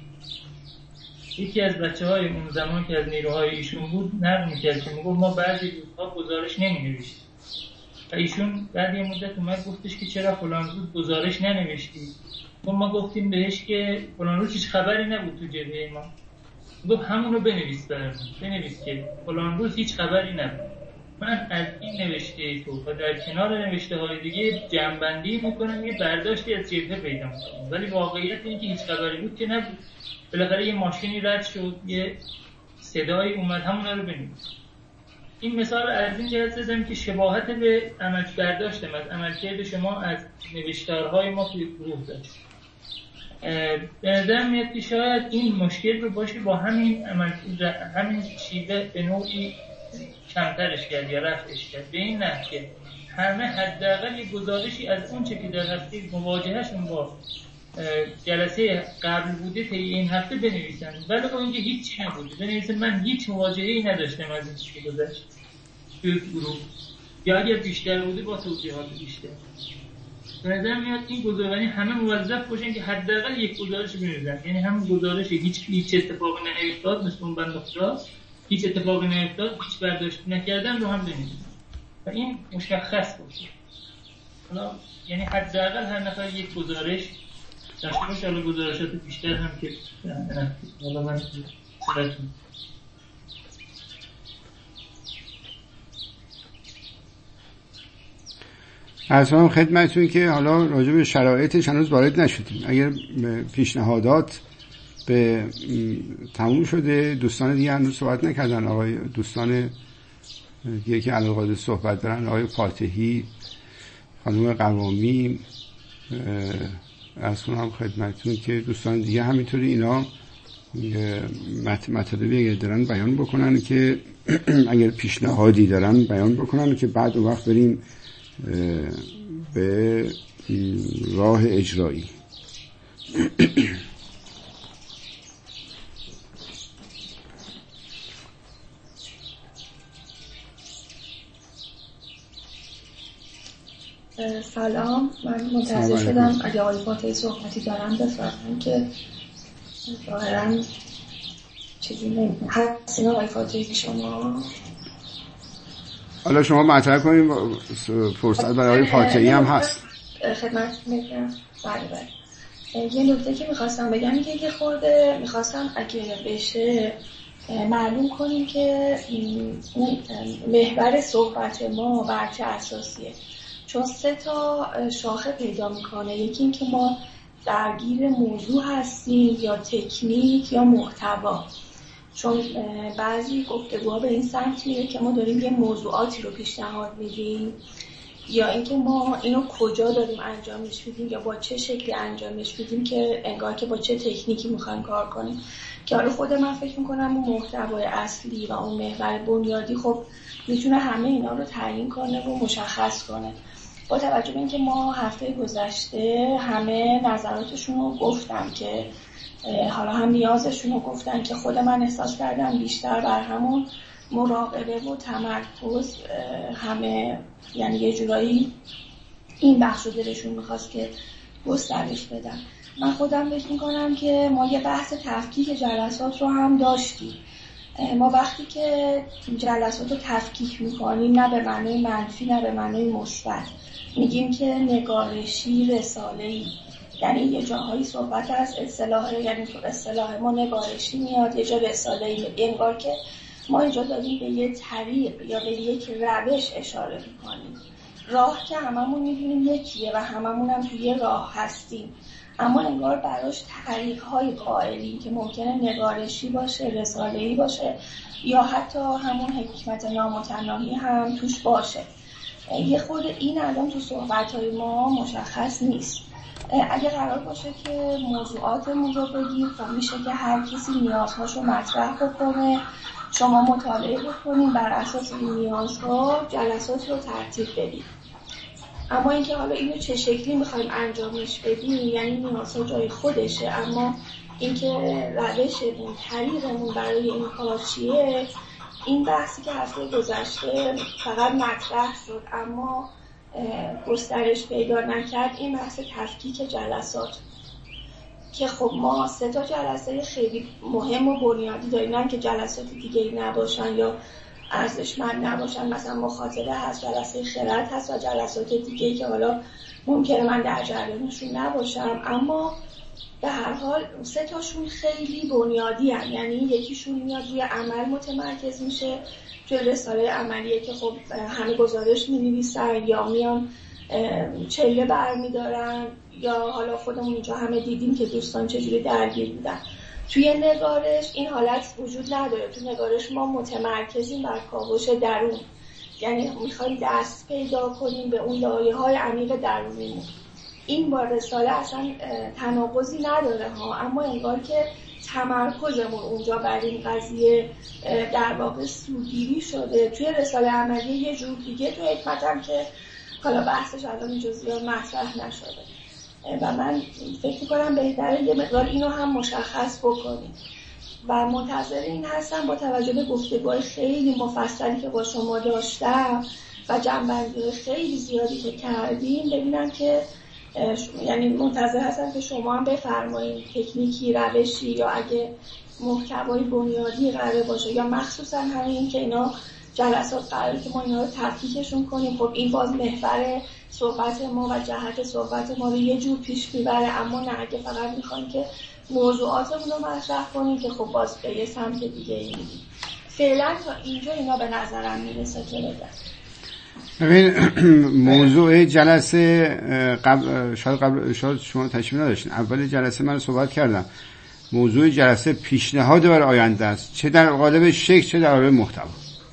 یکی از بچه‌های اون زمان که از نیروهای ایشون بود نقل می‌کرد که میگفت ما بعضی روزها گزارش نمی‌نوشتیم و ایشون بعد یه مدت اومد گفتش که چرا فلان روز گزارش ننوشتی؟ خب ما گفتیم بهش که فلان روز هیچ خبری نبود تو جبهه ما. گفت همون رو بنویس برام، بنویس که فلان روز هیچ خبری نبود. من از این نوشته تو و در کنار نوشته های دیگه جمع‌بندی میکنم، یه برداشتی از جبهه پیدا میکنم، ولی واقعیت این که هیچ خبری بود که نبود. بالاخره یه ماشینی رد شد، یه صدایی اومد، همونا رو بنویس. این مثال رو از این جهت زدم که شباهت به عمل برداشتم از عملکرد شما از نوشتارهای ما توی گروه داشت. به نظر میاد که شاید این مشکل رو باشه با همین عمل همین شیوه به نوعی کمترش کرد یا رفعش کرد، به این نحو که همه حداقل یک گزارشی از اون چه که در هفته مواجههشون با جلسه قبل بوده طی این هفته بنویسن، ولی با اینکه هیچی نبوده بنویسن من هیچ مواجهه‌ای نداشتم از این چیزی که گذشت توی گروه، یا اگر بیشتر بوده با توضیحات بیشتر. به نظر میاد این گزارش همه موظف باشن که حداقل یک گزارش بنویسن، یعنی همون گزارش هیچ هیچ اتفاقی نیفتاد مثل اون بنده خدا، هیچ اتفاقی نیفتاد، هیچ برداشت نکردن رو هم بنویسن و این مشخص باشه. حالا یعنی حداقل هر نفر یک گزارش داشته باشه. حالا گزارشات بیشتر هم که حالا من سرتون اصلا خدمتون که حالا راجع به شرایطش هنوز وارد نشدیم. اگر پیشنهادات به تموم شده، دوستان دیگه هنوز صحبت نکردن، آقای دوستان دیگه که علاقه صحبت دارن، آقای فاتحی، خانم قوامی، از کنم خدمتون که دوستان دیگه همینطوری اینا مطالبی اگر دارن بیان بکنن که اگر پیشنهادی دارن بیان بکنن که بعد اون وقت بریم به راه اجرایی. سلام، من منتظر شدم اگه آقای فاتحی صحبتی دارم بفرمایید که ظاهراً چیزی نمیدونم. هستین آقای فاتحی شما؟ حالا شما مطرح کنید، فرصت برای آقای فاتحی هم هست. خدمتتون میگم. بله بله. یه نکته که میخواستم بگم اینه که خورده میخواستم اگه بشه معلوم کنیم که اون محور صحبت ما بر چه اساسیه، چون سه تا شاخه پیدا میکنه. یکی این که ما درگیر موضوع هستیم یا تکنیک یا محتوا، چون بعضی گفتگوها به این سمت میره که ما داریم یه موضوعاتی رو پیشنهاد میدیم، یا اینکه ما اینو کجا داریم انجامش میدیم یا با چه شکلی انجامش میدیم که انگار که با چه تکنیکی میخوایم کار کنیم. که حالا خود من فکر میکنم اون محتوای اصلی و اون محور بنیادی خب میتونه همه اینا رو تعیین کنه و مشخص کنه. با توجه به اینکه ما هفته گذشته همه نظراتشون رو گفتن که حالا هم نیازشون رو گفتن که خود من احساس کردم بیشتر بر همون مراقبه و تمرکز همه، یعنی یه جورایی این بخش رو دلشون میخواست که گسترش بدن. من خودم فکر میکنم که ما یه بحث تفکیک جلسات رو هم داشتیم. ما وقتی که جلسات رو تفکیک میکنیم نه به معنای منفی نه به معنای مثبت، میگیم که نگارشی رساله‌ای، یعنی یه جاهایی صحبت از اصطلاح، یعنی تو اصطلاح ما نگارشی میاد، یه جا رساله‌ای، انگار که ما اینجا داریم به یه طریق یا به یک روش اشاره میکنیم. راه که هممون میدونیم یکیه و هممون هم توی راه هستیم، اما انگار براش طریق‌های قائلیم که ممکنه نگارشی باشه، رساله‌ای باشه یا حتی همون حکمت نامتناهی هم توش باشه. یه خورده این الان تو صحبت‌های ما مشخص نیست. اگه قرار باشه که موضوعاتمون رو بگیم، خب میشه که هر کسی نیازهاشو مطرح بکنه، شما مطالعه بکنین، بر اساس این نیازها جلسات رو ترتیب بدید. اما اینکه حالا اینو چه شکلی میخوایم انجامش بدیم، یعنی نیازها جای خودشه، اما اینکه روشمون، طریقمون برای این کار چیه، این بحثی که هفته گذشته فقط مطرح شد اما گسترش پیدا نکرد، این بحث تفکیک جلسات که خب ما سه تا جلسه خیلی مهم و بنیادی داریم، نه که جلسات دیگه ای نباشن یا ارزشمند نباشن، مثلا مخاطبه هست، جلسه خرد هست و جلسات دیگه ای که حالا ممکنه من در جریانشون نباشم، اما به هر حال سه تاشون خیلی بنیادی هست. یعنی یکیشون میاد روی عمل متمرکز میشه، توی رساله عملیه که خب همه گزارش می‌نویسن یا میان چله برمی‌دارن یا حالا خودمون اینجا همه دیدیم که دوستان چجوری درگیر بودن. توی نگارش این حالت وجود نداره. توی نگارش ما متمرکزیم بر کاوش درون، یعنی میخوایم دست پیدا کنیم به اون لایه‌های عمیق درونیمون. این با رساله اصلا تناقضی نداره ها، اما انگار که تمرکزمون اونجا بر این قضیه در واقع سوگیری شده. توی رساله عملی یه جور دیگه، توی حکمت هم که حالا بحثش الان اینجا زیاد مطرح نشده و من فکر کنم بهتره یه مقدار اینو هم مشخص بکنیم و منتظر این هستم با توجه به گفتگوهای خیلی مفصلی که با شما داشتم و جنبندی خیلی زیادی که کردیم ببینم که یعنی منتظر هستم که شما هم بفرمایید تکنیکی، روشی یا اگه محتوای بنیادی قراره باشه یا مخصوصا همین این که اینا جلسات قراره که ما اینا رو تفکیکشون کنیم. خب این باز محور صحبت ما و جهت صحبت ما رو یه جور پیش میبره، اما نه اگه فقط میخوایم که موضوعاتمون رو مطرح کنیم که خب باز به یه سمت دیگه ای میدیم. فعلا تا اینجا اینا به نظرم میرسه که بگم. ببین موضوع جلسه قبل شاید قبل شاید شما تشریف نداشتین، اول جلسه من صحبت کردم موضوع جلسه پیشنهاد برای آینده است، چه در قالب شکل چه در قالب محتوا.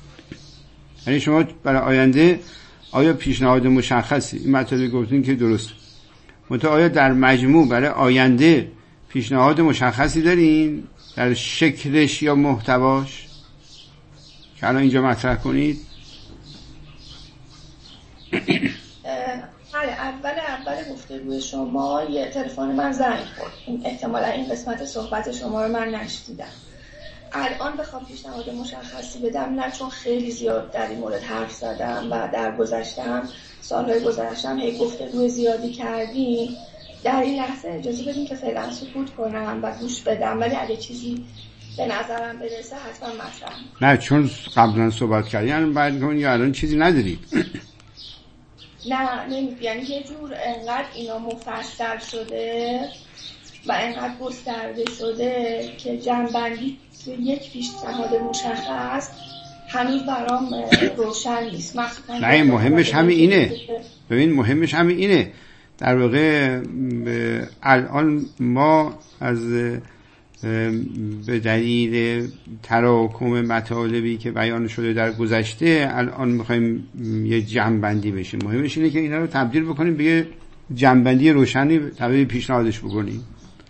یعنی شما برای آینده آیا پیشنهاد مشخصی این مطلبی گفتین که درست، منتها آیا در مجموع برای آینده پیشنهاد مشخصی دارین در شکلش یا محتواش که الان اینجا مطرح کنید؟ بله، اول اول گفتگوی شما یه تلفن من زنگ خورد، این احتمالا این قسمت صحبت شما رو من نشنیدم. الان بخوام پیشنهاد مشخصی بدم نه، چون خیلی زیاد در این مورد حرف زدم و در گذشتم سالهای گذشتم هی گفتگوی زیادی کردیم. در این لحظه اجازه بدین که فعلا سکوت کنم و گوش بدم، ولی اگه چیزی به نظرم برسه حتما مطرح می‌کنم. نه چون قبلا صحبت کردین الان بعد کنین یا الان چیزی ندارید؟ نه نمی... یعنی یه جور انقدر اینا مفصل شده و انقدر گسترده شده که جنبندی توی یک پیشنهاد مشخص هنوز برام روشن نیست. نه مهمش همین اینه، ببین مهمش همین اینه در واقع الان ما از به دلیل تراکم مطالبی که بیان شده در گذشته الان میخوایم یه جمع‌بندی بشه. مهمش اینه که اینا رو تبدیل بکنیم به یه جمع‌بندی روشنی تبدیل پیشنهادش بکنیم.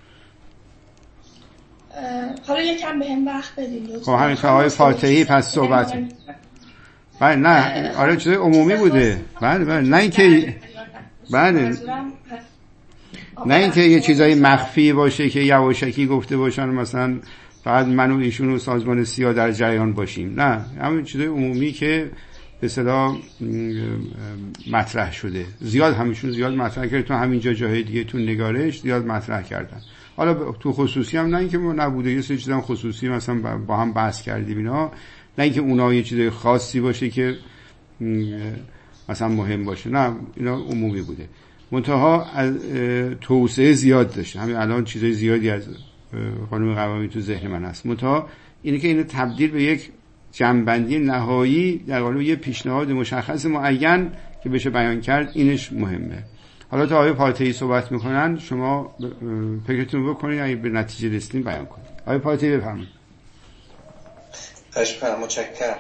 حالا یکم به هم وقت بدید. خب همین که آقای فاتحی پس صحبت بله نه آره چیزای عمومی بوده. بله بله نه اینکه بله نه اینکه یه چیزای مخفی باشه که یواشکی گفته باشن مثلا فقط من و ایشون و سازمان سیا در جریان باشیم، نه همین چیزای عمومی که به اصطلاح مطرح شده. زیاد همیشون زیاد مطرح کرد، تو همینجا جاهای دیگه تو نگارش زیاد مطرح کردن. حالا تو خصوصی هم نه اینکه ما نبوده، یه سری چیزا خصوصی مثلا با هم بحث کردیم اینا، نه اینکه اونها یه چیز خاصی باشه که مثلا مهم باشه، نه اینا عمومی بوده. منتها از توسعه زیاد داشته. همین الان چیزای زیادی از خانم قوامی تو ذهن من هست. منتها اینه که اینو تبدیل به یک جمع‌بندی نهایی در قالب یه پیشنهاد مشخص معین که بشه بیان کرد، اینش مهمه. حالا تا آقای فاتحی صحبت میکنن شما فکرتون بکنید، اگه به نتیجه رسیدین بیان کنید. آقای فاتحی بفرمایید. خواهش می‌کنم، متشکرم.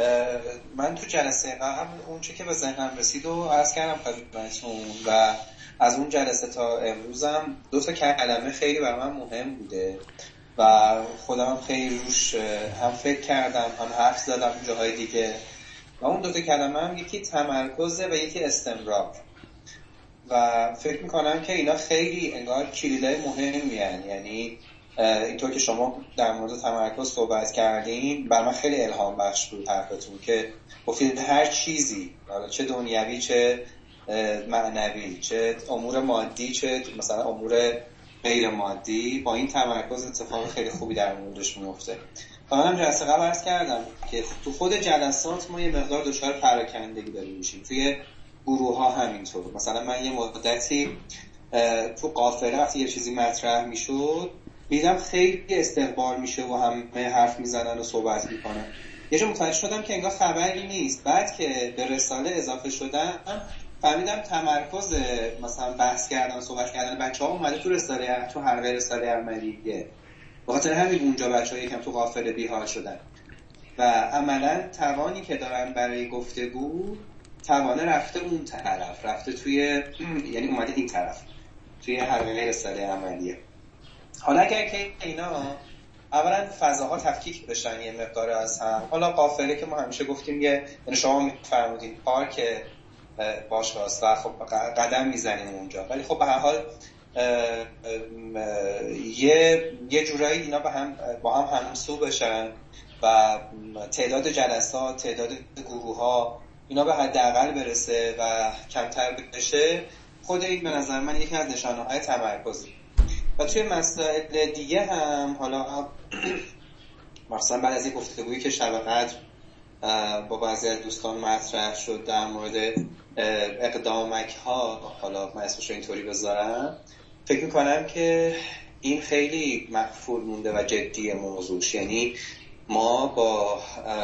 من تو جلسه قبل اون چه که به ذهنم رسید و عرض کردم خدمتتون و از اون جلسه تا امروزم دو تا کلمه خیلی برای من مهم بوده و خودم خیلی روش هم فکر کردم هم حرف زدم جاهای دیگه و اون دو تا کلمه هم یکی تمرکزه و یکی استمرار و فکر میکنم که اینا خیلی انگار کلیدهای مهمی هستند. یعنی اینطور که شما در مورد تمرکز صحبت کردین بر من خیلی الهام بخش بود حرفتون که گفتید هر چیزی چه دنیوی چه معنوی چه امور مادی چه مثلا امور غیر مادی با این تمرکز اتفاق خیلی خوبی در موردش میفته. منم جلسه قبل عرض کردم که تو خود جلسات ما یه مقدار دچار پراکندگی داریم میشیم، توی گروه ها همینطور. مثلا من یه مدتی تو قافله وقتی یه چیزی مطرح میشد میدم خیلی استقبال میشه و همه حرف میزنن و صحبت میکنن، یه جا متوجه شدم که انگار خبری نیست. بعد که به رساله اضافه شدم فهمیدم تمرکز مثلا بحث کردن صحبت کردن بچه‌ها اومده تو رساله، تو حلقه رساله عملیه. به خاطر همین اونجا بچه‌ها یکم تو قافله بیحال شدن و عملاً توانی که دارن برای گفتگو توانه رفته اون طرف، رفته توی یعنی اومده این طرف توی حلقه رساله عملیه. حالا اگر که اینا اولا فضاها تفکیک بشن یه مقدار از هم، حالا قافله که ما همیشه گفتیم یه یعنی شما میفرمودین پارک باشگاه‌ست و خب قدم میزنیم اونجا، ولی خب به هر حال یه یه جورایی اینا با هم با هم همسو بشن و تعداد جلسات، تعداد گروه‌ها اینا به حداقل برسه و کمتر بشه. خود این به نظر من یکی از نشانه‌های تمرکزه. و توی مسائل دیگه هم حالا مثلا بعد از این گفتگویی که شب قدر با بعضی از دوستان مطرح شد در مورد اقدامک ها، حالا من اسمش رو اینطوری بذارم، فکر میکنم که این خیلی مخفول مونده و جدیه موضوعش. یعنی ما با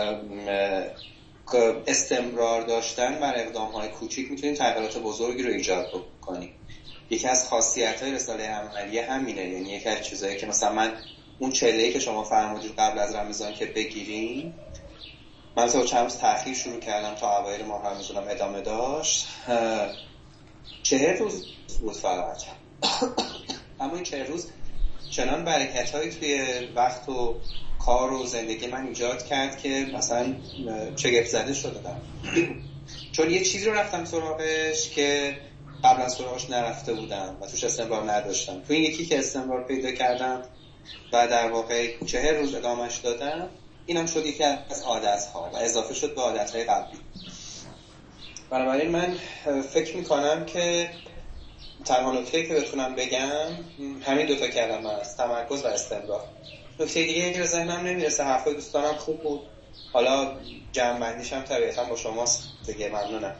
استمرار داشتن بر اقدام های کوچیک میتونیم تغییرات بزرگی رو ایجاد بکنیم. یکی از خاصیت‌های رساله عملیه همینه. یعنی یکی از چیزایی که مثلا من اون چله‌ای که شما فرمودید قبل از رمضان که بگیریم، من تا چند روز تأخیر شروع کردم تا اوایل ماه رمضانم ادامه داشت، چهل روز بود فقط. اما این چهل روز چنان برکت‌هایی توی وقت و کار و زندگی من ایجاد کرد که مثلا شگفت زده شدم، چون یه چیزی رو رفتم سراغش که قبل از سراغش نرفته بودم و توش استمرار نداشتم. تو این یکی که استمرار پیدا کردم و در واقع چهل روز ادامهش دادم، اینم شد یکی از عادت‌ها و اضافه شد به عادت‌های قبلی. بنابراین من فکر می‌کنم که تنها نکته‌ای که بتونم بگم همین دوتا کلمه است، تمرکز و استمرار. نکته دیگه که به ذهنم نمیرسه. حرفای دوستانم خوب بود، حالا جمع‌بندیش هم طبیعتاً با شماست دیگه. ممنونم.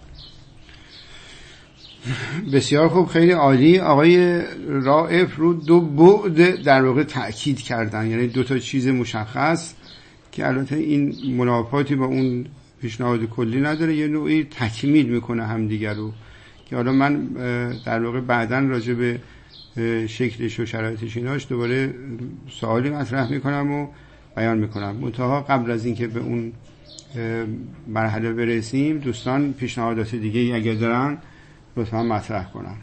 بسیار خوب، خیلی عالی. آقای رائف رو دو بعد در واقع تأکید کردن، یعنی دو تا چیز مشخص که البته این منافاتی با اون پیشنهاد کلی نداره، یه نوعی تکمیل میکنه همدیگر رو، که حالا من در واقع بعداً راجع به شکلش و شرایطش ایناش دوباره سوالی مطرح میکنم و بیان میکنم. منتها قبل از اینکه به اون مرحله برسیم، دوستان پیشنهادات دیگه اگه دارن لطفا مطرح کنم.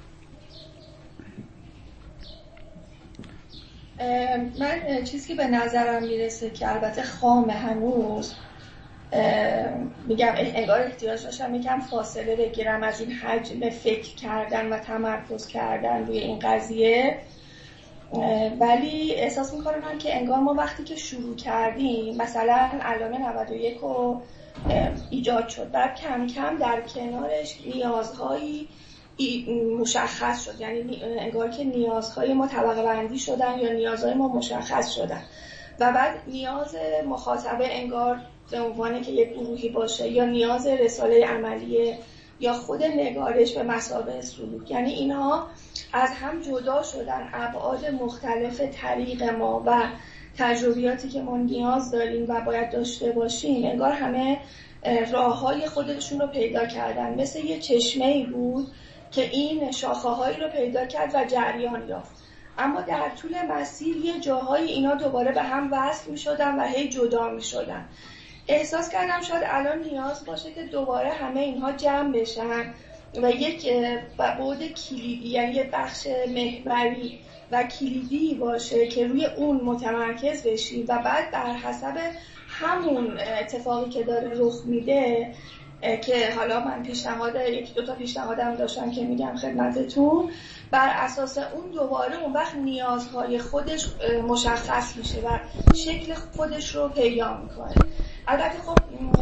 من چیزی که به نظرم میرسه که البته خام هنوز میگم انگار احتیاج داشتم یکم فاصله بگیرم از این حجم فکر کردن و تمرکز کردن روی این قضیه، ولی احساس میکنم که انگار ما وقتی که شروع کردیم مثلا علامه نود و یک رو ایجاد شد، بعد کم کم در کنارش نیازهایی مشخص شد، یعنی انگار که نیازهای ما طبقه بندی شدن یا نیازهای ما مشخص شدن و بعد نیاز مخاطبه انگار به عنوان که یک گروهی باشه یا نیاز رساله عملیه یا خود نگارش به مثابه سلوک، یعنی اینها از هم جدا شدن. ابعاد مختلف طریق ما و تجربیاتی که ما نیاز داریم و باید داشته باشیم انگار همه راههای خودشون رو پیدا کردن، مثل یه چشمه‌ای بود که این شاخه‌هایی رو پیدا کرد و جریان یافت، اما در طول مسیر یه جاهای اینا دوباره به هم وصل می‌شدن و هی جدا می‌شدن. احساس کردم شاید الان نیاز باشه که دوباره همه اینها جمع بشن و یک بعد کلیدی، یعنی یک بخش محوری و کلیدی باشه که روی اون متمرکز بشی و بعد بر حسب همون اتفاقی که داره رخ میده که حالا من پیشنهاد یکی دو تا پیشنهادم داشتم که میگم خدمتتون، بر اساس اون دوباره اون وقت نیازهای خودش مشخص میشه و شکل خودش رو پیدا میکنه. البته خب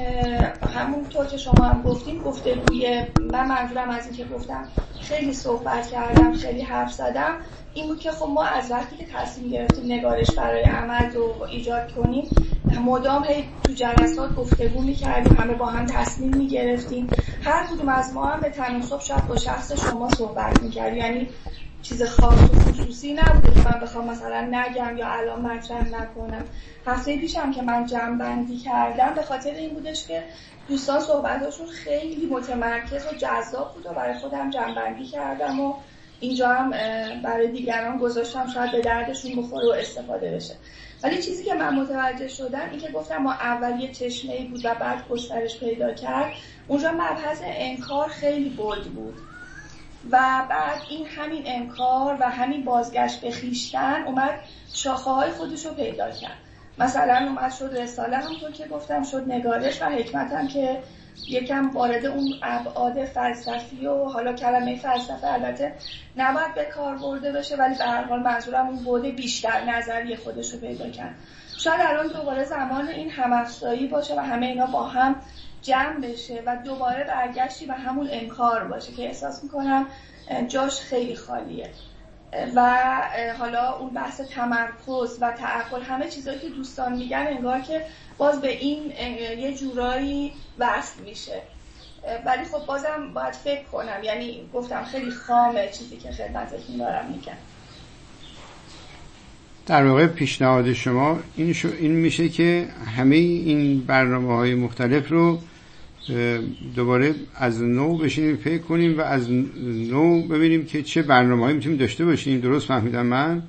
همونطور که شما هم گفتیم گفتگوی من، منظورم از این که گفتم خیلی صحبت کردم، خیلی حرف زدم، این بود که خب ما از وقتی که تصمیم گرفتیم نگارش برای عمل رو ایجاد کنیم مدام هی تو جلسات گفتگو می‌کردیم، همه با هم تصمیم می‌گرفتیم، هر کدوم از ما هم به تناسب شاید با شخص شما صحبت می‌کردیم، یعنی چیز خاص و خصوصی نبوده که من بخوام مثلا نگم یا الان مطرح نکنم. هفته پیشم که من جمع‌بندی کردم به خاطر این بودش که دوستان صحبتاشون خیلی متمرکز و جذاب بود و برای خودم جمع‌بندی کردم و اینجا هم برای دیگران گذاشتم شاید به دردشون بخوره و استفاده بشه. ولی چیزی که من متوجه شدم این که گفتم ما اول یه چشمه‌ای بود و بعد گسترش پیدا کرد، اونجا مبحث انکار خیلی بولد بود و بعد این همین انکار و همین بازگشت به خویشتن اومد شاخه‌های خودش رو پیدا کرد. مثلا اومد شد رساله، همونطور که گفتم شد نگارش و حکمت هم که یکم وارد اون ابعاد فلسفی و حالا کلمه فلسفه البته نباید به کار برده بشه، ولی به هر حال منظورم اون بعد بیشتر نظری خودش رو پیدا کرد. شاید الان دوباره زمان این هم‌افزایی باشه و همه اینا با هم جمع بشه و دوباره برگشتی به همون انکار باشه که احساس میکنم جاش خیلی خالیه و حالا اون بحث تمرکز و تعقل، همه چیزایی که دوستان میگن انگار که باز به این یه جورایی وصل میشه، ولی خب بازم باید فکر کنم، یعنی گفتم خیلی خامه چیزی که خدمتتون دارم میگم. در واقع پیشنهاد شما این, شو این میشه که همه این برنامه‌های مختلف رو دوباره از نو بشینیم فکر کنیم و از نو ببینیم که چه برنامه‌هایی میتونیم داشته باشیم. درست فهمیدم من؟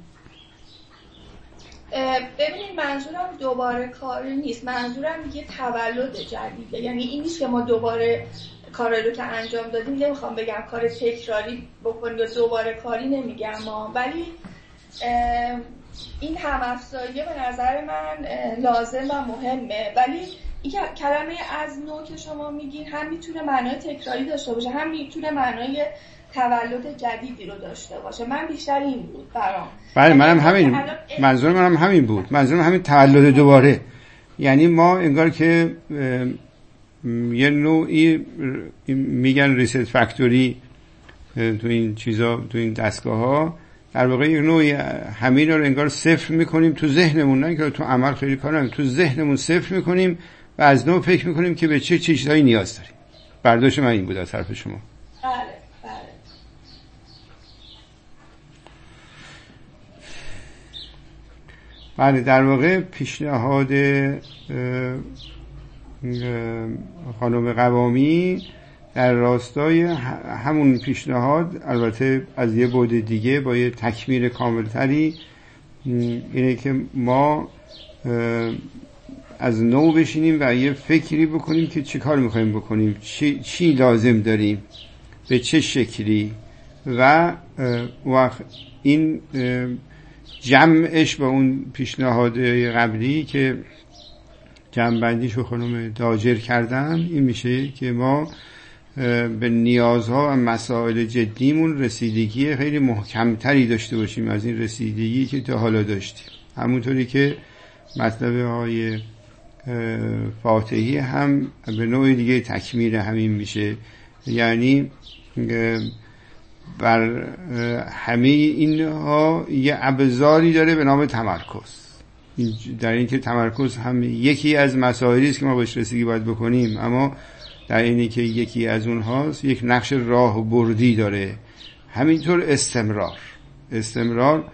ببینید منظورم دوباره کاری نیست، منظورم یه تولد جدیده، یعنی این نیست که ما دوباره کاری رو که انجام دادیم، نمیخوام بگم کار تکراری بکنیم یا دوباره کاری نمیگم ما، ولی این هم‌افزایی به نظر من لازم و مهمه، ولی این کلمه از نو که شما میگین هم میتونه معنای تکراری داشته باشه، هم میتونه معنای تولد جدیدی رو داشته باشه. من بیشتر این بود برام. بله منم همین منظور منم همین بود، منظورم همین تولد دوباره، یعنی ما انگار که یه نوعی میگن ریست فکتوری تو این چیزا، تو این دستگاه ها، در واقع یک نوعی همین رو انگار صفر میکنیم تو ذهنمون، نه که تو عمل خیلی کار نمیکنیم، تو ذهنمون صفر میکنیم و از نو فکر میکنیم که به چه چیزهایی نیاز داریم. برداشت من این بود از طرف شما. بله بله. بله در واقع پیشنهاد خانم قوامی در راستای همون پیشنهاد، البته از یه بعد دیگه با یه تکمیل کاملتری، اینه که ما از نو بشینیم و یه فکری بکنیم که چه کار میخوایم بکنیم، چی, چی لازم داریم، به چه شکلی، و وقت این جمعش با اون پیشنهاد قبلی که جمع‌بندیشو خانم داجر کردن، این میشه که ما به نیازها و مسائل جدیمون رسیدگی خیلی محکمتری داشته باشیم از این رسیدگی که تا حالا داشتیم. همونطوری که مطلب های فاتحی هم به نوع دیگه تکمیل همین میشه، یعنی بر همه اینها یه ابزاری داره به نام تمرکز. در این که تمرکز هم یکی از مسائلی است که ما بهش رسیدگی باید بکنیم، اما در اینی که یکی از اونهاست یک نقش راه بردی داره. همینطور استمرار استمرار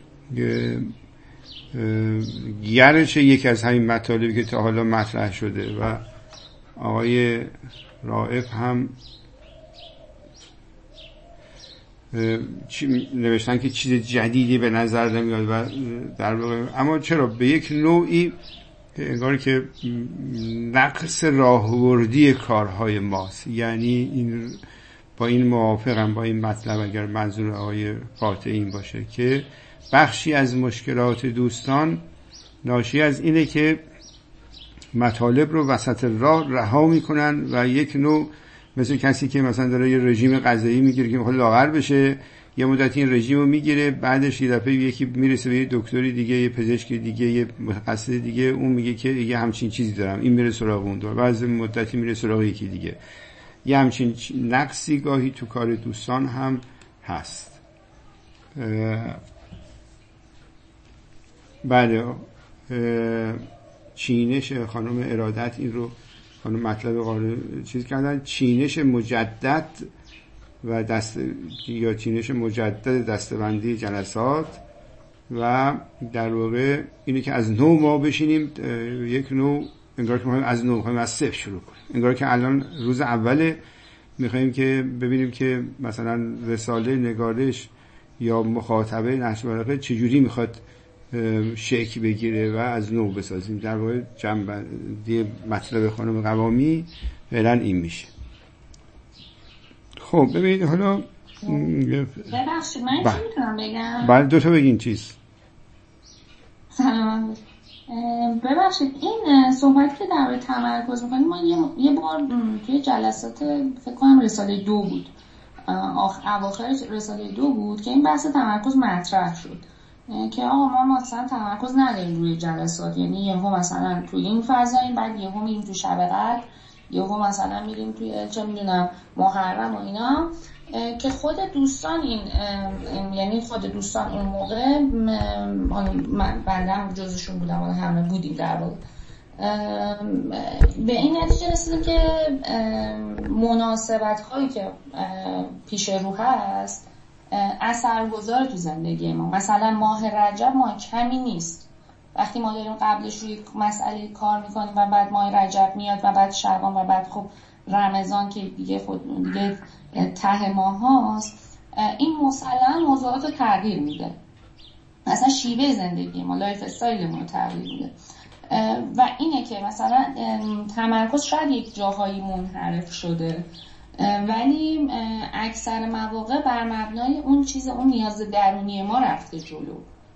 گرچه یکی از همین مطالبی که تا حالا مطرح شده و آقای رائف هم نوشتن که چیز جدیدی به نظر نمیاد و در واقع، اما چرا به یک نوعی انگار که نقص راهبردی کارهای ماست، یعنی این با این موافقم، با این مطلب، اگر منظور آقای فاتح این باشه که بخشی از مشکلات دوستان ناشی از اینه که مطالب رو وسط راه رها میکنن و یک نوع مثل کسی که مثلا داره یه رژیم غذایی میگیره که میخواد لاغر بشه، یه مدت این رژیم رو میگیره، بعدش یه دفعه یکی میرسه به یه دکتری دیگه، یه پزشک دیگه، یه متخصص دیگه، اون میگه که یه همچین چیزی دارم، این میره سراغ اون داره، بعد از مدتی میره سراغ یکی دیگه. یه همچین نقصی گاهی تو کار دوستان هم هست. بله، چینش خانم ارادت این رو خانم مطلب قاره چیز کردن، چینش مجدد و دست یا چینش مجدد دستبندی جلسات و در واقع اینه که از نو ما بشینیم یک نوع انگار که ما از نو می‌خوایم از صفر شروع کنیم، انگار که الان روز اوله می‌خوایم که ببینیم که مثلا رساله نگارش یا مخاطبه نشر و برقه چجوری میخواد شکل بگیره و از نو بسازیم. در واقع جنبندی مطلب خانم قوامی فعلا این میشه. خب ببینید حالا ببخشید من چی میتونم بگم؟ بعد دو تا بگین چیز. سلام. ببخشید این صحبت که در تمرکز میکنیم ما یه, یه بار توی جلسات فکر کنم رساله دو بود، اواخر رساله دو بود که این بحث تمرکز مطرح شد که آقا ما مثلا تمرکز نداریم روی جلسات، یعنی یهو مثلا توی این فضاییم، بعد یهو میریم تو شب قدر، یهو مثلا میریم توی چه میدونم محرم و اینا، که خود دوستان این یعنی خود دوستان اون موقع من بندم جزشون بودم و همه بودیم در واقع به این نتیجه رسیدیم که مناسبت هایی که پیش رو هست اثرگذار تو زندگی ما. مثلا ماه رجب ماه کمی نیست، وقتی ما داریم قبلش روی مسئله کار میکنیم و بعد ماه رجب میاد و بعد شعبان و بعد خب رمضان که دیگه خود دیگه ته ماه هاست، این مسئله موضوعات رو تغییر میده، مثلا شیوه زندگی ما، لایف استایل ما رو تغییر میده و اینه که مثلا تمرکز شاید یک جاهایی منحرف شده ولی اکثر مواقع بر مبنای اون چیز اون نیاز درونی ما رفته جلو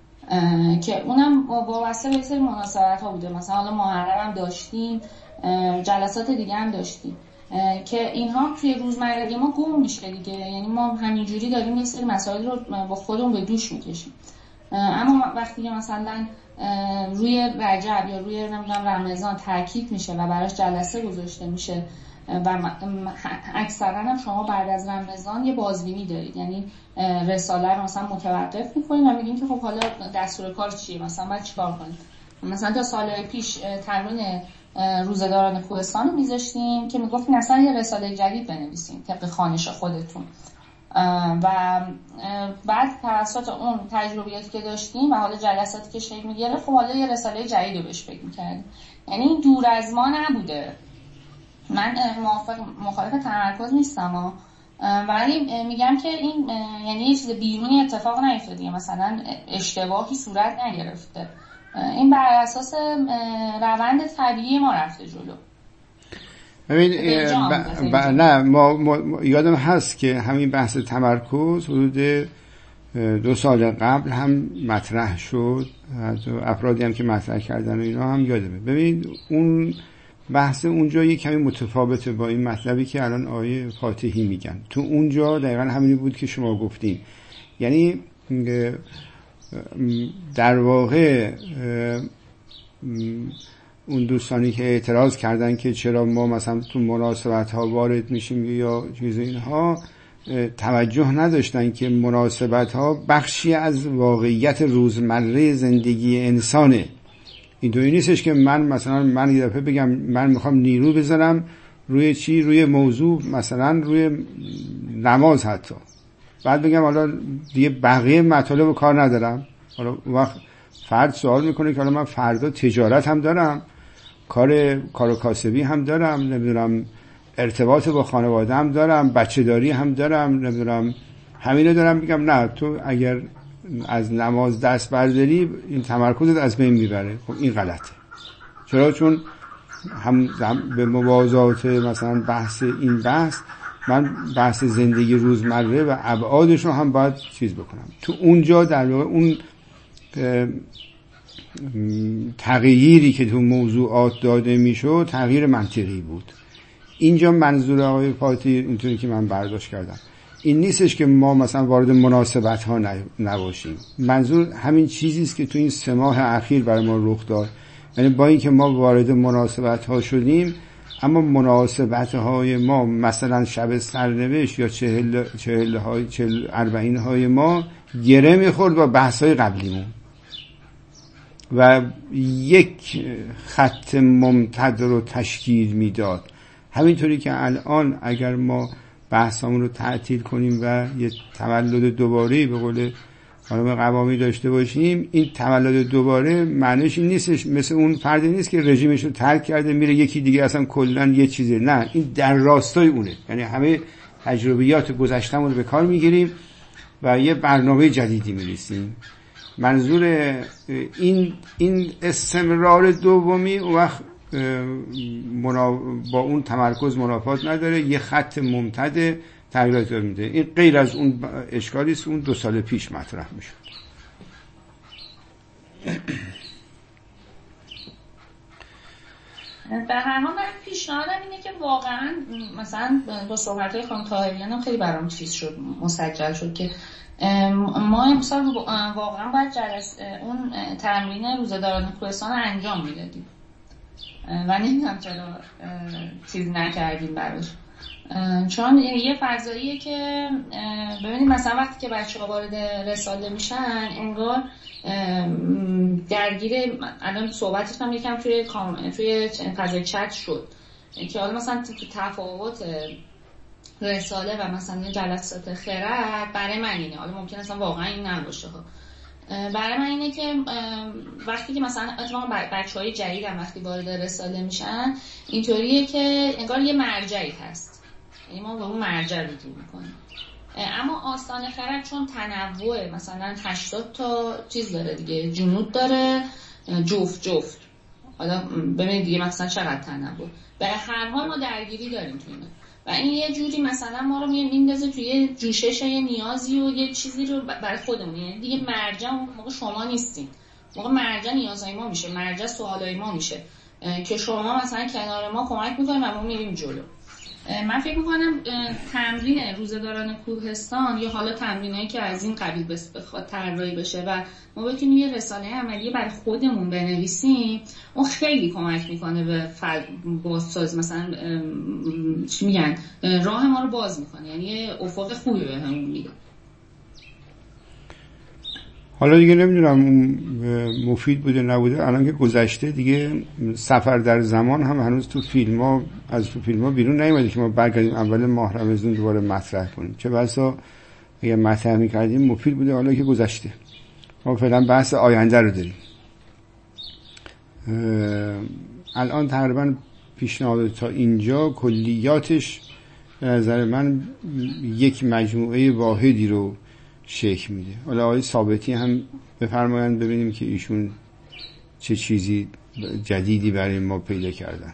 که اونم وابسته به سری مناسبت ها بوده. مثلا حالا محرم هم داشتیم، جلسات دیگه هم داشتیم که اینها توی روزمرگی ما گم میشه دیگه، یعنی ما همینجوری داریم یه سری مسائل رو با خودمون به دوش میکشیم. اما وقتی که مثلا روی رجب یا روی نمیدونم رمضان تاکید میشه و براش جلسه گذاشته میشه و اکثرا هم شما بعد از رمضان یه بازبینی دارید، یعنی رساله رو مثلا متوقف میکنید و میگین که خب حالا دستور کار چیه، مثلا باید چیکار کنیم. مثلا تا سالهای پیش تمرین روزداران کوهستان رو میذاشتیم که میگفتیم مثلا یه رساله جدید بنویسیم طبق خوانش خودتون و بعد توسط اون تجربیاتی که داشتیم و حالا جلساتی که شکل میگیره خب حالا یه رساله جدید رو بهش فکر میکردیم. یعنی این دور از ما نبوده. من موافق مخالف تمرکز نیستم ولی میگم که این یعنی یه چیز بیرونی اتفاق نیفتاده، مثلا اشتباهی صورت نگرفته، این بر اساس روند طبیعی ما رفته جلو. ببین ب... ب... نه ما... ما یادم هست که همین بحث تمرکز حدود دو سال قبل هم مطرح شد، افرادی هم که مطرح کردن و اینا هم یادمه. ببین اون بحث اونجا یک کمی متفاوته با این مطلبی که الان آقای فاتحی میگن. تو اونجا دقیقا همینی بود که شما گفتین، یعنی در واقع اون دوستانی که اعتراض کردن که چرا ما مثلا تو مناسبت ها وارد میشیم یا چیز اینها، توجه نداشتن که مناسبت ها بخشی از واقعیت روزمره زندگی انسانه. اینطوری نیستش که من مثلا من یه دفعه بگم من میخوام نیرو بذارم روی چی، روی موضوع مثلا روی نماز، حتی بعد بگم حالا دیگه بقیه مطالب رو کار ندارم. حالا وقت فرد سوال میکنه که حالا من فردا تجارت هم دارم، کار کار و کاسبی هم دارم، نمیدونم ارتباط با خانواده هم دارم، بچه داری هم دارم، نمیدونم همینو دارم. میگم نه، تو اگر از نماز دست برداری این تمرکزت از بین میبره. خب این غلطه. چرا؟ چون هم به موازات مثلا بحث این بحث من بحث زندگی روزمره و ابعادش رو هم باید چیز بکنم. تو اونجا در واقع اون تغییری که تو موضوعات داده میشد تغییر منطقی بود. اینجا منظور آقای فاتی اینطوری که من برداشت کردم این نیستش که ما مثلا وارد مناسبت ها نباشیم. منظور همین چیزی است که تو این سه ماه اخیر برای ما رخ داد. یعنی با اینکه ما وارد مناسبت ها شدیم اما مناسبت های ما مثلا شب سرنوشت یا چهل چهل های چهل اربعین های ما گره میخورد با بحث های قبلیمون و یک خط ممتد رو تشکیل میداد. همینطوری که الان اگر ما بحثمون رو تعطیل کنیم و یه تولد دوباره به قول خانم قوامی داشته باشیم، این تولد دوباره معنیش این نیستش مثل اون فردی نیست که رژیمش رو ترک کرده میره یکی دیگه اصلا کلا یه چیزی، نه، این در راستای اونه. یعنی همه تجربیات گذشته‌مون رو به کار میگیریم و یه برنامه جدیدی می‌ریسیم. منظور این این استمرار دومی اون وقت با اون تمرکز منافات نداره، یه خط ممتد تغییرات میده. این غیر از اون اشکالی است اون دو سال پیش مطرح میشد. به هر حال من پیشنهادم اینه که واقعا مثلا با صحبت‌های خانم طاهریان هم خیلی برام چیز شد، مسجل شد که ما امسال واقعا باید جلسه اون تمرین روزه‌داران کوهستان انجام میدادیم و نمیدونم چرا چیز نکردیم براش، چون یه فضاییه که ببینید مثلا وقتی که بچه‌ها وارد رساله میشن انگار درگیر، الان صحبتش هم یکم توی کام توی فضای چت شد که حالا مثلا تو تفاوت رساله و مثلا جلسات خرد برای من اینه، حالا ممکنه اصلا واقعا این نباشه ها، برای من اینه که وقتی که مثلا اتفاقا بچه‌های جدید هم وقتی وارد رساله میشن اینطوریه که انگار یه مرجعی هست، یعنی ما به اون مرجع رجوع میکنیم. اما آستان خرد چون تنوع مثلا هشتاد تا چیز داره دیگه، جنود داره، جفت جفت، حالا ببینید دیگه مثلا چقدر تنوع، به هر حال ما درگیری داریم تو اینه و این یه جوری مثلا ما رو میندازه توی جوشش یه نیازی و یه چیزی رو برای خودمون، یعنی دیگه مرجع موقع شما نیستین، موقع مرجع نیازهای ما میشه، مرجع سوالای ما میشه که شما مثلا کنار ما کمک میکنیم و ما میریم جلو. من فکر میکنم تمرین روزه‌داران کوهستان یا حالا تمرینایی که از این قبیل بخواد طراحی بشه و ما بتونیم یه رساله عملی برای خودمون بنویسیم، اون خیلی کمک میکنه به بازساز، مثلا چی میگن، راه ما رو باز میکنه، یعنی یه افق خوبی بهمون میده. حالا دیگه نمیدونم مفید بوده نبوده، الان که گذشته دیگه سفر در زمان هم هنوز تو فیلم ها از تو فیلم ها بیرون نیومده که ما برگردیم اول ماه رمضان دوباره مطرح کنیم، چه بسا اگه مطرح میکردیم مفید بوده. حالا که گذشته ما فعلا بحث آینده رو داریم. الان تقریبا پیشنهاد تا اینجا کلیاتش به نظر من یک مجموعه واحدی رو شکل میده. حالا آقای ثابتی هم بفرمایند ببینیم که ایشون چه چیزی جدیدی برای ما پیدا کردن.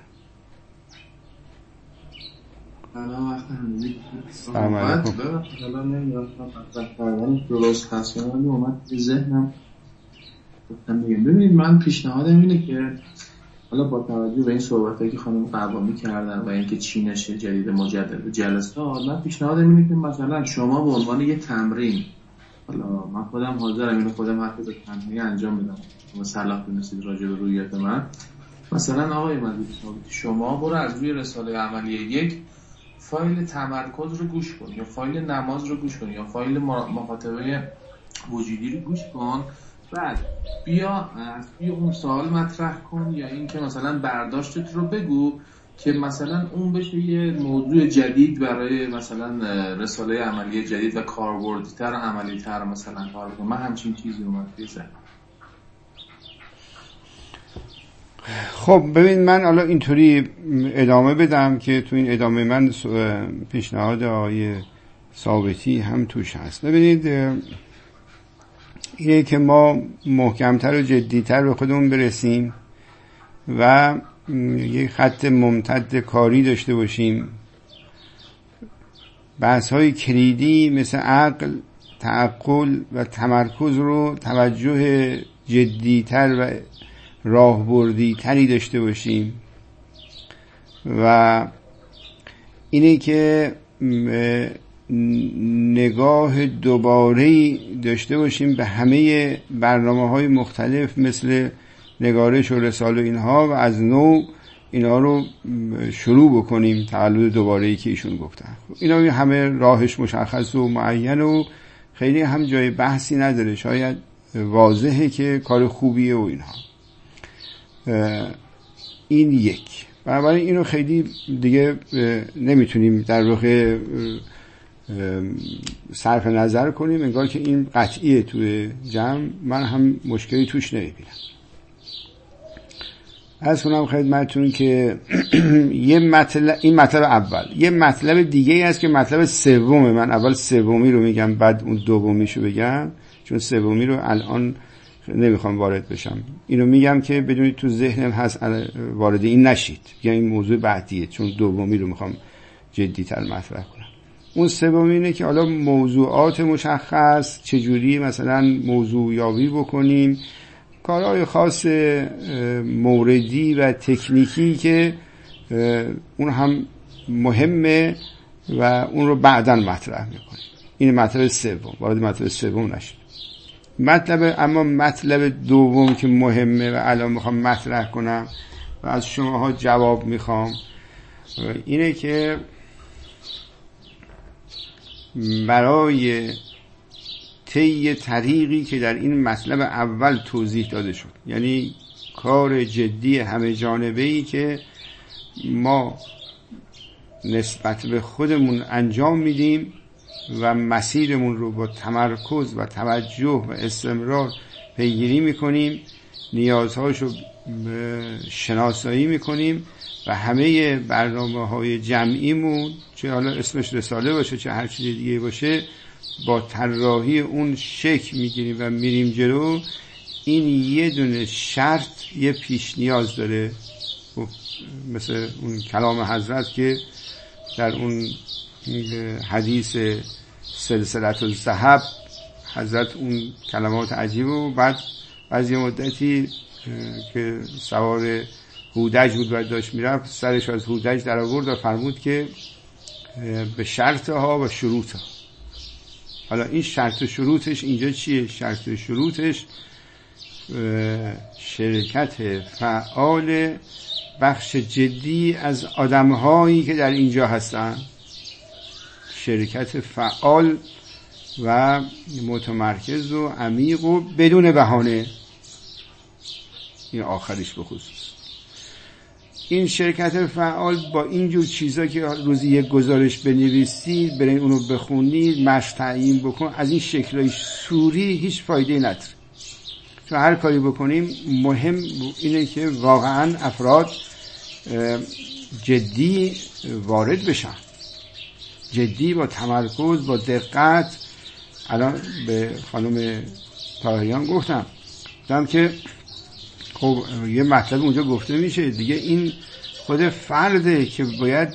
سلام وقت همگی. سلام علیکم. حالا نمیدونم فرمان درست هست یا نه، اومد به ذهنم گفتم بگم. ببینید من پیشنهادم اینه که حالا با توجه به این صحبتایی که خانم قوامی کردن و اینکه چینش جدید مجدد جلسات، من پیشنهادم اینه که مثلا شما به عنوان یه تمرین، حالا من خودم حاضرم اینو خودم حتی به تنهایی انجام میدم، شما صلاح دونستید راجع به رویت من، مثلا آقای مدیر شما برو از روی رساله عملی یک فایل تمرکز رو گوش کن یا فایل نماز رو گوش کن یا فایل مخاطبه وجودی رو گوش کن، بعد بیا بیا اون سوال مطرح کن یا این که مثلا برداشتت رو بگو که مثلا اون بشه یه موضوع جدید برای مثلا رساله عملی جدید و کاربردی‌تر و عملی‌تر مثلا کار بکنم. من همچین چیزی اومد بیزن. خب ببین من حالا اینطوری ادامه بدم که تو این ادامه من پیشنهاد آقای ثابتی هم توش هست. ببینید اینه که ما محکمتر و جدیتر به خودمون برسیم و یک خط ممتد کاری داشته باشیم بحث های کلیدی مثل عقل، تعقل و تمرکز رو توجه جدیتر و راهبردی تری داشته باشیم و اینه که نگاه دوباره‌ای داشته باشیم به همه برنامه‌های مختلف مثل نگارش و رساله اینها و از نو اینا رو شروع بکنیم، تولد دوباره‌ای که ایشون گفتن. اینا همه راهش مشخص و معین و خیلی هم جای بحثی نداره، شاید واضحه که کار خوبیه و اینها. این یک. بنابراین اینو خیلی دیگه نمیتونیم در واقع صرف نظر کنیم، انگار که این قطعیه توی جمع، من هم مشکلی توش نمیبینم. از کنم خدمتتون که یه مطلب، این مطلب اول، یه مطلب دیگه ای هست که مطلب سومه. من اول سومی رو میگم بعد اون دومیشو بگم، چون سومی رو الان نمیخوام وارد بشم. اینو میگم که بدونید تو ذهنم هست وارد این نشید، یعنی این موضوع بعدیه، چون دومی رو میخوام جدی‌تر مطرح کنم. اون سومی اینه که حالا موضوعات مشخص چجوری مثلا موضوع یابی بکنیم، کارهای خاص موردی و تکنیکی که اون هم مهمه و اون رو بعداً مطرح میکنیم. این مطلب سوم، وارد مطلب سوم نشید. مطلب اما مطلب دوم که مهمه و الان میخوام مطرح کنم و از شماها جواب میخوام اینه که برای طی طریقی که در این مطلب اول توضیح داده شد، یعنی کار جدی همه جانبه‌ای که ما نسبت به خودمون انجام میدیم و مسیرمون رو با تمرکز و توجه و استمرار پیگیری میکنیم، نیازهاشو شناسایی میکنیم و همه برنامه‌های جمعیمون، چه حالا اسمش رساله باشه چه هر چیز دیگه باشه، با طراحی اون شکل میگیریم و میریم جلو. این یه دونه شرط، یه پیش نیاز داره، مثل اون کلام حضرت که در اون حدیث سلسلة الذهب حضرت اون کلمات عجیب و بعد بعضی مدتی که سوار هودج بود و داشت میرفت، سرش از هودج در آورد و فرمود که به شرطها و شروطها. حالا این شرط و شروطش اینجا چیه؟ شرط و شروطش شرکت فعال بخش جدی از آدم‌هایی که در اینجا هستن، شرکت فعال و متمرکز و عمیق و بدون بهانه. این آخریش به خصوص این شرکت فعال با اینجور چیزا که روزی یک گزارش بنویسید، برین اونو بخونید، مشق تعیین بکن، از این شکلای سوری هیچ فایده نداره. چون هر کاری بکنیم مهم اینه که واقعا افراد جدی وارد بشن، جدی با تمرکز با دقت. الان به خانم طاهریان گفتم گفتم که خب یه مطلب اونجا گفته میشه دیگه، این خود فرده که باید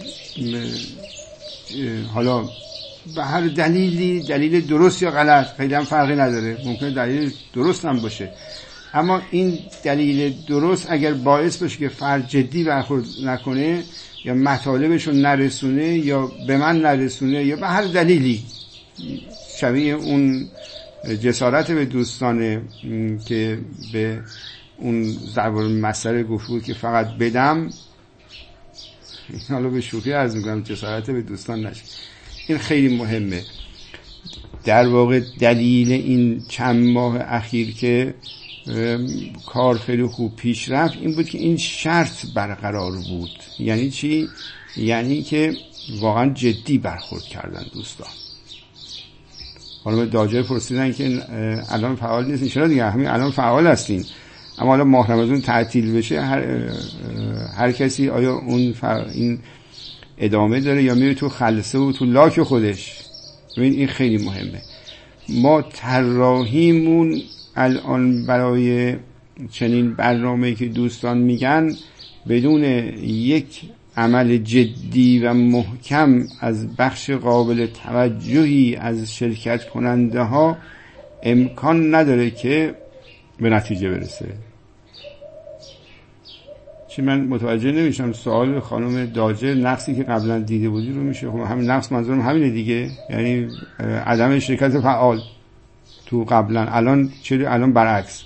حالا به هر دلیلی، دلیل درست یا غلط خیلی هم فرقی نداره، ممکنه دلیل درست هم باشه، اما این دلیل درست اگر باعث بشه که فرد جدی برخورد نکنه یا مطالبشو نرسونه یا به من نرسونه یا به هر دلیلی، شبیه اون جسارت به دوستانه که به اون ضرب المثل گفت که فقط بدم، حالا به شوخی عرض میکنم جسارت به دوستان نشه. این خیلی مهمه. در واقع دلیل این چند ماه اخیر که کار خیلی خوب پیش رفت این بود که این شرط برقرار بود. یعنی چی؟ یعنی که واقعا جدی برخورد کردن دوستان. حالا داجر پرسیدن که الان فعال نیستین، چرا دیگه همین الان فعال هستین، اما حالا ماه رمضان تعطیل بشه هر, هر کسی آیا اون این ادامه داره یا میره تو خلسه و تو لاک خودش؟ ببین این خیلی مهمه. ما طراحیمون الان برای چنین برنامه‌ای که دوستان میگن بدون یک عمل جدی و محکم از بخش قابل توجهی از شرکت کننده ها امکان نداره که به نتیجه برسه. چی من متوجه نمیشم سوال خانم داجر، نقصی که قبلا دیده بودی رو میشه، خب همین نقص منظورم همینه دیگه، یعنی عدم شرکت فعال تو قبلا. الان چه؟ الان برعکس.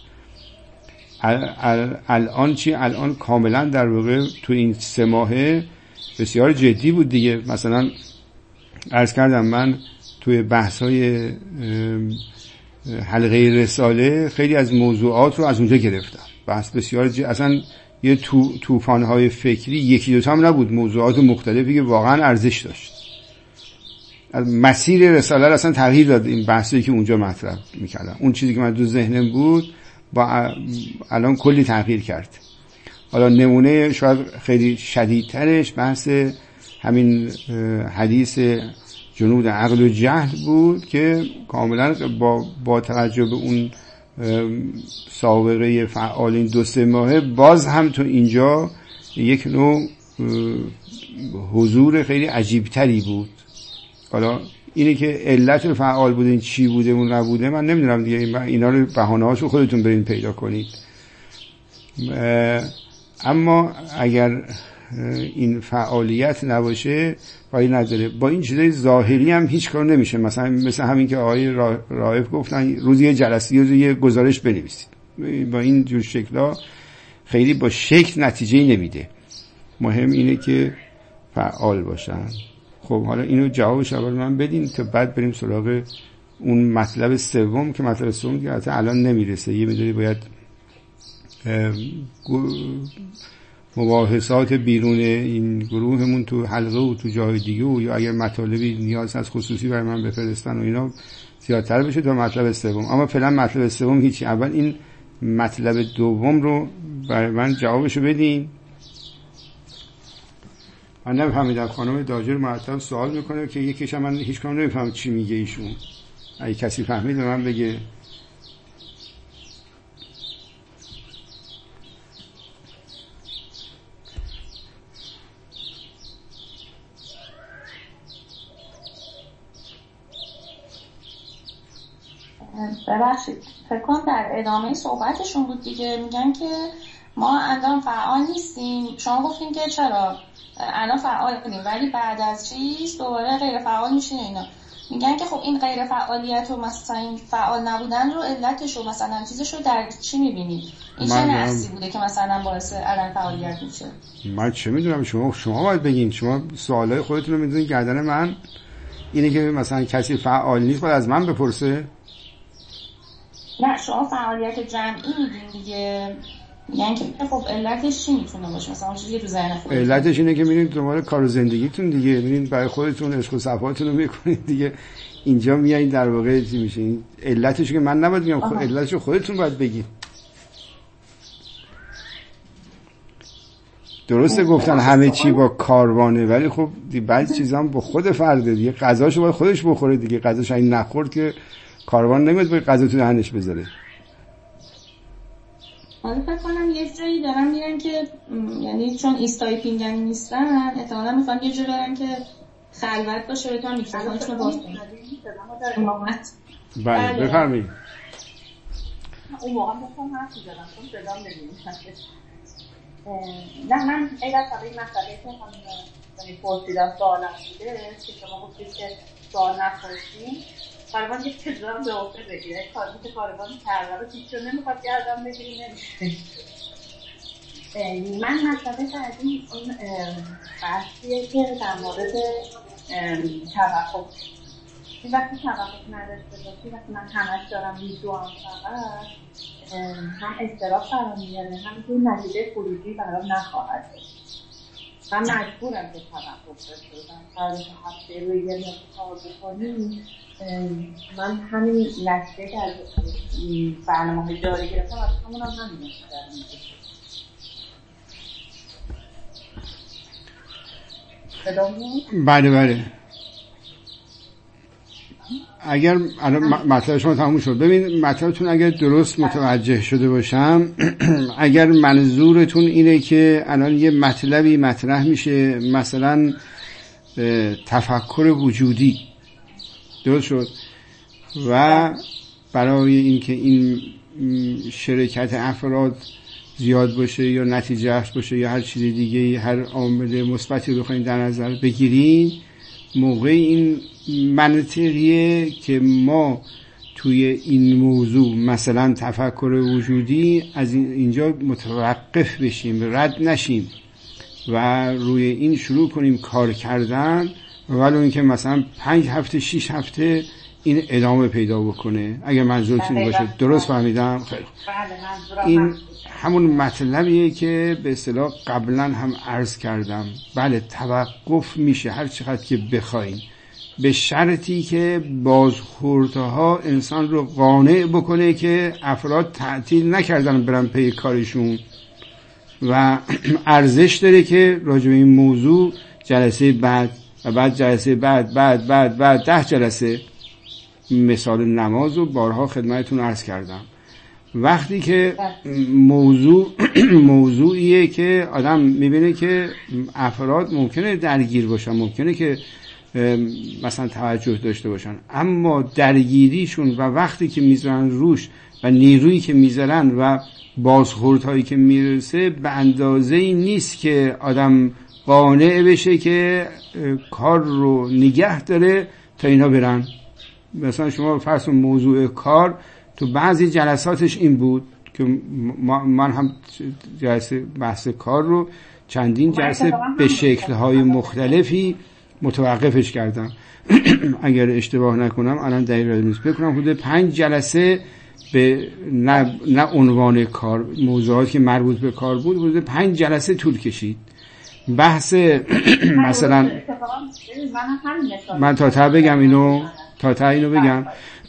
الان چی؟ الان کاملا در واقع تو این سه ماهه بسیار جدی بود دیگه. مثلا عرض کردم من توی بحث‌های حلقه رساله خیلی از موضوعات رو از اونجا گرفتم، بحث بسیار جدی، اصلا یه تو طوفان‌های فکری یکی دوتا هم نبود، موضوعات مختلفی که واقعا ارزش داشت. از مسیر رساله اصلا تغییر داد این بحثی که اونجا مطرح می‌کردم. اون چیزی که من تو ذهنم بود با الان کلی تغییر کرد. حالا نمونه شاید خیلی شدیدترش بحث همین حدیث جنود عقل و جهل بود که کاملا با با توجه به اون سابقه فعالین دو سه ماهه باز هم تو اینجا یک نوع حضور خیلی عجیبتری بود. حالا اینه که علت فعال بودین چی بوده اون نبوده من نمیدونم دیگه، اینا رو بهانه‌هاشو خودتون برین پیدا کنید. اما اگر این فعالیت نباشه پایی نداره. با این چیزای ظاهری هم هیچ کار نمیشه. مثلا مثل همین که آقای رائف گفتن روزی یه جلسه یه گزارش بنویسید، با این جور شکلا خیلی با شکل نتیجه نمیده. مهم اینه که فعال باشن. خب حالا اینو جوابش اول من بدین تا بعد بریم سراغ اون مطلب سوم که مطلب سوم که حتی الان نمیرسه، یه مداری باید مباحثات بیرون این گروهمون تو حلقه و تو جای دیگه و یا اگر مطالبی نیاز از خصوصی برای من بفرستن و اینا زیادتر بشه تا مطلب سوم. اما فعلا مطلب سوم هیچی. اول این مطلب دوم رو برای من جوابشو بدین. من نفهمیدم، خانم داجر مرتب سوال میکنه که یکیش هم من هیچ کام نمیفهم چی میگه ایشون. اگه کسی فهمید به من بگه. ببخشید فکر کنم در ادامه صحبتشون بود دیگه، میگن که ما الان فعال نیستیم. شما گفتین که چرا الان فعالیم ولی بعد از چیز دوباره غیر فعال میشین اینا. میگن که خب این غیر فعالیت و مثلا این فعال نبودن رو علتش رو مثلا چیزش رو در چی میبینید؟ این چه نقصی بوده که مثلا باعث عدم فعالیت میشه؟ من چه میدونم، شما شما باید بگین. شما سوالای خودتون رو میدونید گردن من. اینه که مثلا کسی فعال نیست باید از من بپرسه؟ نه شما فعالیت جمعی میگین دیگه. میگن که خب علتش چی میتونه باشه؟ مثلا اون چیزی تو ذهن خودتون. علتش اینه که میرین دنبال کار و زندگیتون دیگه، میرین برای خودتون عشق و صفاتون رو میکنید دیگه. اینجا میایین در واقع چی میشه؟ علتش که من نباید بگم، خود علتش رو خودتون باید بگید. درسته گفتن همه چی با کاروانه، ولی خب بعضی چیزا هم با خود فرده دیگه. غذاشو باید خودش بخوره دیگه. غذاش این نخورد که کاروان نمیاد باید غذا تو دهنش بذاره. حالا فکر کنم یه جایی دارن میرن که یعنی چون ایستای پینگنی نیستن احتمالا میخوان یه جایی برن که خلوت باشه بتونن میکروفونشون رو باز کنن. بله بفرمایید. اون موقع میخوام حرف میزنم چون صدام نمیشه. نه من اگر طبعی مسئله که خانم پرسیدم سوالم بوده که شما گفتید که سوال نپرسید کاروان یه چیزا به عهده بگیره. کاری که کاروان کرده رو هیچ رو نمیخواد گردن بگیری نمیشه. من مسئله بعدی اون بحثیه که در مورد توقف این وقتی توقف نداشته باشی وقتی من همش دارم ویدیو هم فقط هم اضطراب برام میاره هم که نتیجه خروجی برام نخواهد داشت. من مجبورم که توقف داشته باشم. هر هفته روی یه نقطه بکنیم من همین لحظه که از برنامه جاری گرفتم از همون هم همین بله بله اگر الان مطلب شما تموم شد، ببین مطلبتون اگر درست متوجه شده باشم اگر منظورتون اینه که الان یه مطلبی مطرح میشه، مثلا تفکر وجودی، درست شد، و برای اینکه این شرکت افراد زیاد باشه یا نتیجه بخش باشه یا هر چیز دیگه، هر عامل مثبتی بخواید در نظر بگیرین، موقع این منطقیه که ما توی این موضوع مثلا تفکر وجودی از اینجا متوقف بشیم، رد نشیم و روی این شروع کنیم کار کردن، ولو اینکه مثلا پنج هفته شیش هفته این ادامه پیدا بکنه. اگر منظورتون باشه درست فهمیدم؟ خیلی این همون مطلبیه که به اصطلاح قبلا هم عرض کردم. بله توقف میشه هر چقدر که بخواین، به شرطی که بازخوردها انسان رو قانع بکنه که افراد تعطیل نکردن برن پی کارشون و ارزش داره که راجع به این موضوع جلسه بعد و بعد جلسه بعد بعد بعد بعد ده جلسه، مثال نماز رو بارها خدمتتون عرض کردم. وقتی که موضوع موضوعیه که آدم میبینه که افراد ممکنه درگیر باشن، ممکنه که مثلا توجه داشته باشن، اما درگیریشون و وقتی که میذارن روش و نیرویی که میذارن و بازخوردهایی که میرسه به اندازه‌ای نیست که آدم قانع بشه که کار رو نگه داره تا اینا برن. مثلا شما فرض موضوع کار تو بعضی جلساتش این بود که من هم جلسه بحث کار رو چندین جلسه به شکل‌های مختلفی متوقفش کردم. اگر اشتباه نکنم الان دقیقاً نیست، بکنم حدود پنج جلسه به نه, نه عنوان کار، موضوعاتی که مربوط به کار بود، حدود پنج جلسه طول کشید. بحث مثلا من تا تا بگم اینو تا تا اینو بگم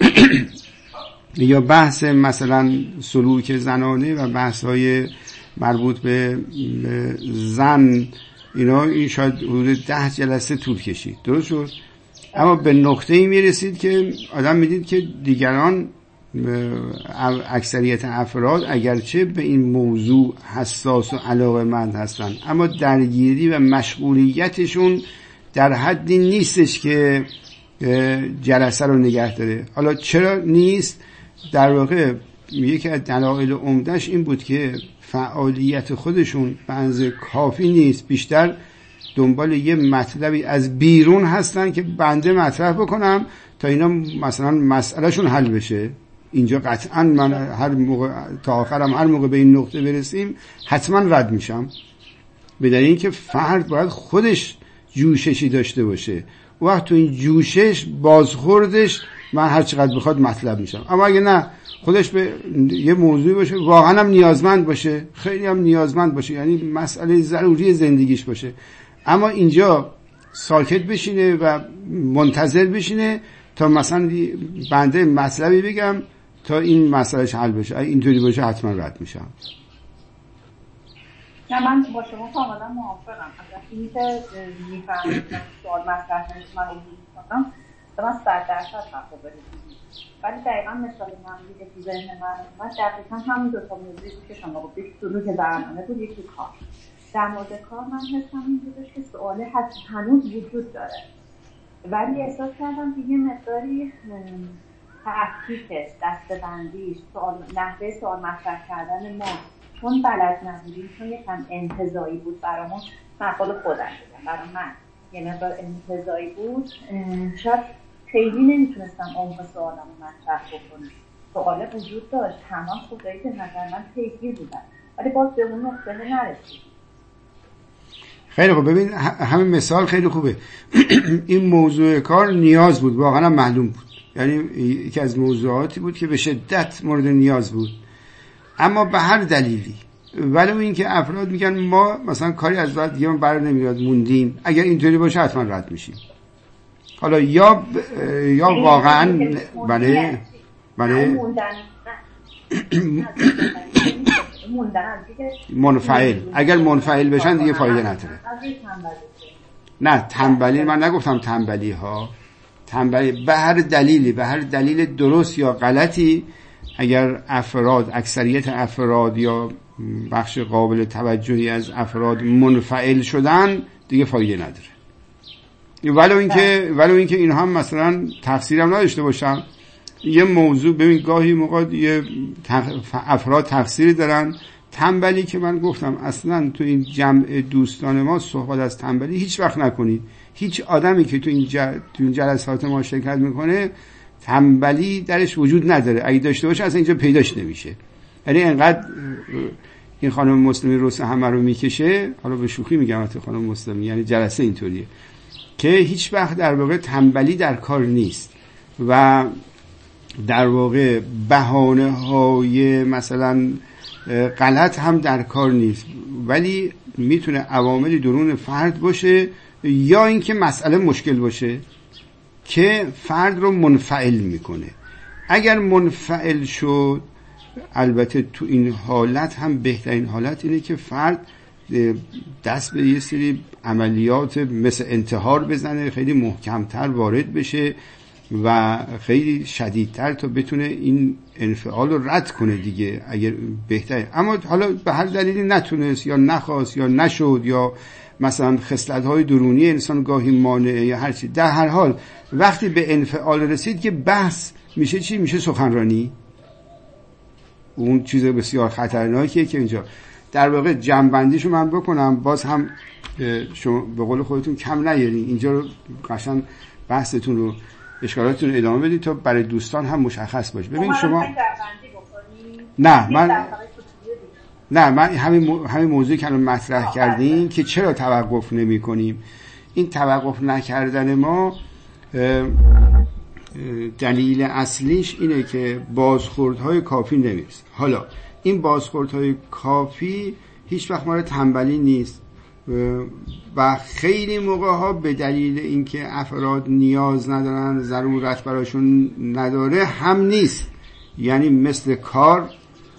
یا بحث مثلا سلوک زنانه و بحث های مربوط به زن، اینا این شاید حدود ده جلسه طول کشید، درست شد. اما به نقطه‌ای میرسید که آدم میدید که دیگران، اکثریت افراد اگرچه به این موضوع حساس و علاقه‌مند هستن، اما درگیری و مشغولیتشون در حدی نیستش که جلسه رو نگه داره. حالا چرا نیست؟ در واقع یکی از دلایل عمده‌اش این بود که فعالیت خودشون به اندازه کافی نیست، بیشتر دنبال یه مطلبی از بیرون هستن که بنده مطرح بکنم تا اینا مثلا مسئلهشون حل بشه. اینجا قطعا من هر موقع تا آخرم هر موقع به این نقطه برسیم حتما رد میشم، به دلیل اینکه فرد باید خودش جوششی داشته باشه. وقت تو این جوشش بازخوردش من هر چقدر بخواد مطلب میشم. اما اگه نه خودش به یه موضوعی باشه، واقعا هم نیازمند باشه، خیلی هم نیازمند باشه، یعنی مسئله ضروری زندگیش باشه، اما اینجا ساکت بشینه و منتظر بشینه تا مثلا بنده مطلبی بگم تا این مسئلهش حل بشه، اگه اینطوری باشه حتما رد میشم. نه من با شما کاملا موافقم. اگر این که میفهمم سوال مطرح نشه من رو میکنم من صد درصد حق برسیم، ولی دقیقا مثال من دیگه تو ذهن من من دقیقا همون دو تا موضوعی بود که شما گفتید، سلوک برنامه بود، یکی کار. در مورد کار من حسم این بودش که سواله هست هنوز وجود داره، ولی احساس کردم که یه مقداری تحقیقش، دسته‌بندیش، سوال نحوه سوال مطرح کردن ما چون بلد نبودیم، چون یکم انتزاعی بود برامون، مقال خودم بگم برای من یه مقدار انتزاعی بود، شاید خیلی نمیتونستم عمق سوالمو مطرح بکنم. سواله وجود داشت، تمام خوبایی که نظر من پیگیر بودن، ولی باز به اون نقطه نرسید. خیلی خوب، ببین همین مثال خیلی خوبه. این موضوع کار نیاز بود، واقعا معلوم بود، یعنی یکی از موضوعاتی بود که به شدت مورد نیاز بود، اما به هر دلیلی، ولو اینکه افراد میگن ما مثلا کاری از بعد دیگه بر نمیاد موندیم، اگر اینطوری باشه حتما رد میشیم. حالا یا ب... یا واقعا بله بله منفعل، اگر منفعل بشن دیگه فایده نداره. نه تنبلی من نگفتم، تنبلی ها تنبلی به هر دلیلی، به هر دلیل درست یا غلطی، اگر افراد، اکثریت افراد یا بخش قابل توجهی از افراد منفعل شدن، دیگه فایده نداره. ولو اینکه ولو اینکه این هم مثلا تفسیرم نداشته باشم، یه موضوع ببین گاهی موقع یه افراد تفسیری دارن. تنبلی که من گفتم اصلا تو این جمع دوستان ما صحبت از تنبلی هیچ وقت نکنید. هیچ آدمی که تو این جل... تو این جلسات ما شرکت میکنه تنبلی درش وجود نداره. اگه داشته باشه اصلا اینجا پیداش نمیشه. یعنی انقدر این خانم مسلمی روس همه رو میکشه، حالا به شوخی میگم البته خانم مسلمی، یعنی جلسه اینطوریه که هیچ وقت در واقع تنبلی در کار نیست و در واقع بهانه های مثلا غلط هم در کار نیست، ولی میتونه عواملی درون فرد باشه یا اینکه مسئله مشکل باشه که فرد رو منفعل میکنه. اگر منفعل شد، البته تو این حالت هم بهترین حالت اینه که فرد دست به یه سری عملیات مثل انتحار بزنه، خیلی محکمتر وارد بشه و خیلی شدیدتر تا بتونه این انفعال رو رد کنه دیگه، اگر بهتره. اما حالا به هر دلیلی نتونست یا نخواست یا نشد یا مثلا خصلت‌های درونی انسان گاهی مانعه یا هر چی، در هر حال وقتی به انفعال رسید که بحث میشه چی؟ میشه سخنرانی. اون چیز بسیار خطرناکیه که اینجا در واقع جمع‌بندیشو من بکنم، باز هم شما به قول خودتون کم نیارین، اینجا رو قشنگ بحثتون رو اشکالاتتون رو ادامه بدید تا برای دوستان هم مشخص باشه. ببین شما نه من نه من همین همین موضوعی که الان مطرح کردیم که چرا توقف نمی کنیم، این توقف نکردن ما دلیل اصلیش اینه که بازخوردهای کافی نمیست. حالا این بازخوردهای کافی هیچ وقت مال تنبلی نیست و خیلی موقع ها به دلیل اینکه افراد نیاز ندارن، ضرورت براشون نداره هم نیست. یعنی مثل کار،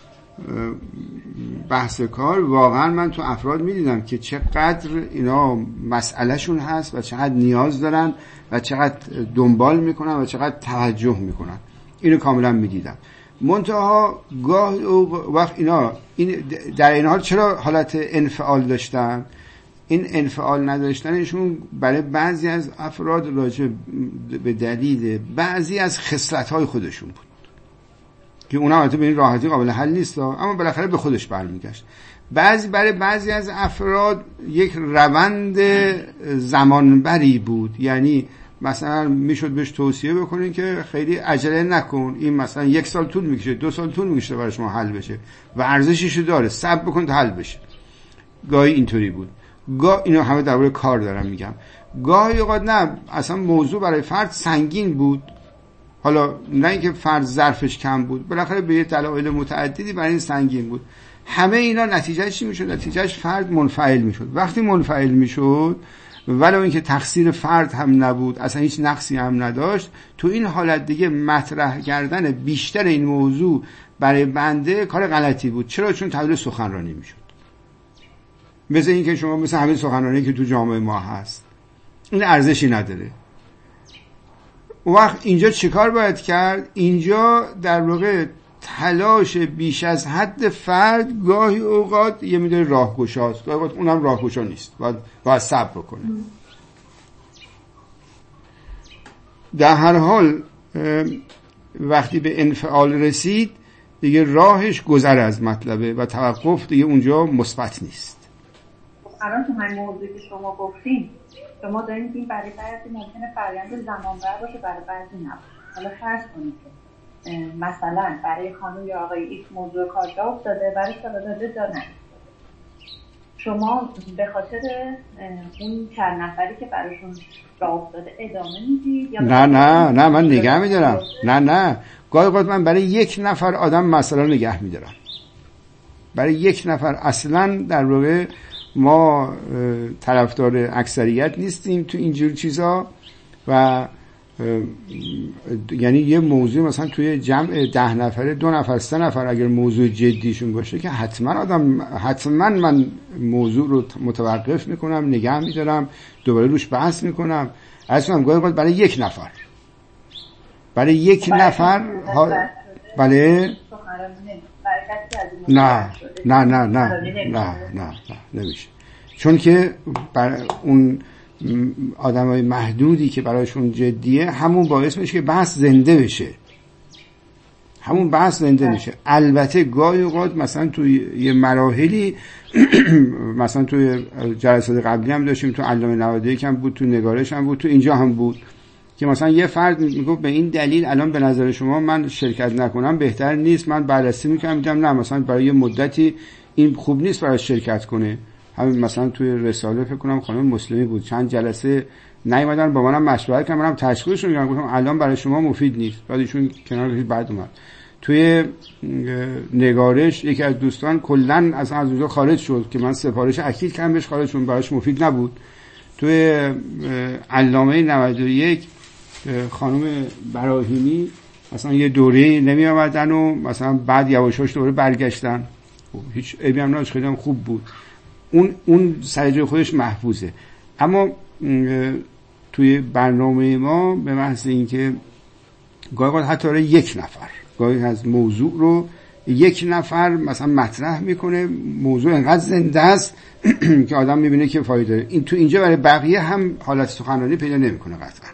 بحث کار، واقعا من تو افراد میدیدم که چقدر اینا مسئله شون هست و چقدر نیاز دارن و چقدر دنبال میکنن و چقدر توجه میکنن. اینو کاملا میدیدم. منتها گاه وقت اینا این در این حال چرا حالت انفعال داشتن؟ این انفعال نداشتنشون برای بعضی از افراد راجع به دلیل بعضی از خصلت‌های خودشون بود که اونا البته به این راحتی قابل حل نیست، اما بالاخره به خودش برمیگشت. بعضی برای بعضی از افراد یک روند زمانبری بود، یعنی مثلا میشد بهش توصیه بکنین که خیلی عجله نکن، این مثلا یک سال طول میکشه، دو سال طول میکشه برای شما حل بشه و ارزشش داره، صبر بکن تا حل بشه. گاهی اینطوری بود. گاه اینو همه درباره کار دارم میگم. گاهی اوقات نه، اصلا موضوع برای فرد سنگین بود، حالا نه اینکه فرد ظرفش کم بود، بالاخره به یه دلایل متعددی برای این سنگین بود. همه اینا نتیجهش چی میشد؟ نتیجهش فرد منفعل میشد. وقتی منفعل میشد، ولو اینکه تقصیر فرد هم نبود، اصلا هیچ نقصی هم نداشت، تو این حالت دیگه مطرح کردن بیشتر این موضوع برای بنده کار غلطی بود. چرا؟ چون تبدیل سخنرانی میشد. مثل این که شما مثل همین سخنرانی که تو جامعه ما هست، این ارزشی نداره. اون وقت اینجا چیکار باید کرد؟ اینجا در واقع تلاش بیش از حد فرد گاهی اوقات یه میدونه راهگشاست، گاهی اوقات اونم راهگشا نیست، باید باید صبر بکنه. در هر حال وقتی به انفعال رسید دیگه راهش گذر از مطلبه و توقف دیگه اونجا مثبت نیست. الان تو همین موضوعی که شما گفتین، شما دارین این برای بعضی ممکنه فرآیند زمانبر باشه، برای بعضی نه. حالا فرض کنید که مثلا برای خانم یا آقای ایک موضوع کار جا افتاده، برای سالاداده جا نه. شما به خاطر اون چند نفری که براشون راه افتاده ادامه میدید یا نه نه نه من نگه میدارم. نه نه گاهی اوقات من برای یک نفر آدم مثلا نگه میدارم. برای یک نفر اصلا در واقع ما طرفدار اکثریت نیستیم تو اینجور چیزا و یعنی یه موضوع مثلا توی جمع ده نفره دو نفر سه نفر اگر موضوع جدیشون باشه که حتما آدم حتما من موضوع رو متوقف میکنم، نگه میدارم، دوباره روش بحث میکنم. اصلا گاهی اوقات برای یک نفر برای یک نفر ها... بله نه نه نه نه نه نه نه نمیشه، چون که بر اون آدمای محدودی که برایشون جدیه همون باعث میشه که بحث زنده بشه، همون بحث زنده میشه. البته گاهی اوقات مثلا توی یه مراحلی مثلا توی جلسات قبلی هم داشتیم، تو علامه نود و یک هم بود، تو نگارش هم بود، تو اینجا هم بود که مثلا یه فرد میگفت به این دلیل الان به نظر شما من شرکت نکنم بهتر نیست، من بررسی میکنم میدم نه مثلا برای یه مدتی این خوب نیست برای شرکت کنه. همین مثلا توی رساله فکر کنم خانم مسلمی بود چند جلسه نیومدن با منم مشورت کردن، منم تشویقشون کردم گفتم الان برای شما مفید نیست، بعد ایشون کنار کشید بعد اومد. توی نگارش یکی از دوستان کلا از از اونجا خارج شد که من سفارش اکید کردم بهش، خارج شد براش مفید نبود. توی علامه نود و یک خانم براهیمی مثلا یه دوره نمی آمدن و مثلا بعد یواشاش دوره برگشتن، هیچ عیبی هم نداشت، خیلی هم خوب بود. اون اون سر جای خودش محفوظه. اما توی برنامه ما به محض اینکه گاهی حتی یک نفر گاهی از موضوع رو یک نفر مثلا مطرح میکنه، موضوع انقدر زنده است که آدم میبینه که فایده داره. این تو اینجا برای بقیه هم حالت سخنرانی پیدا نمیکنه قطعا.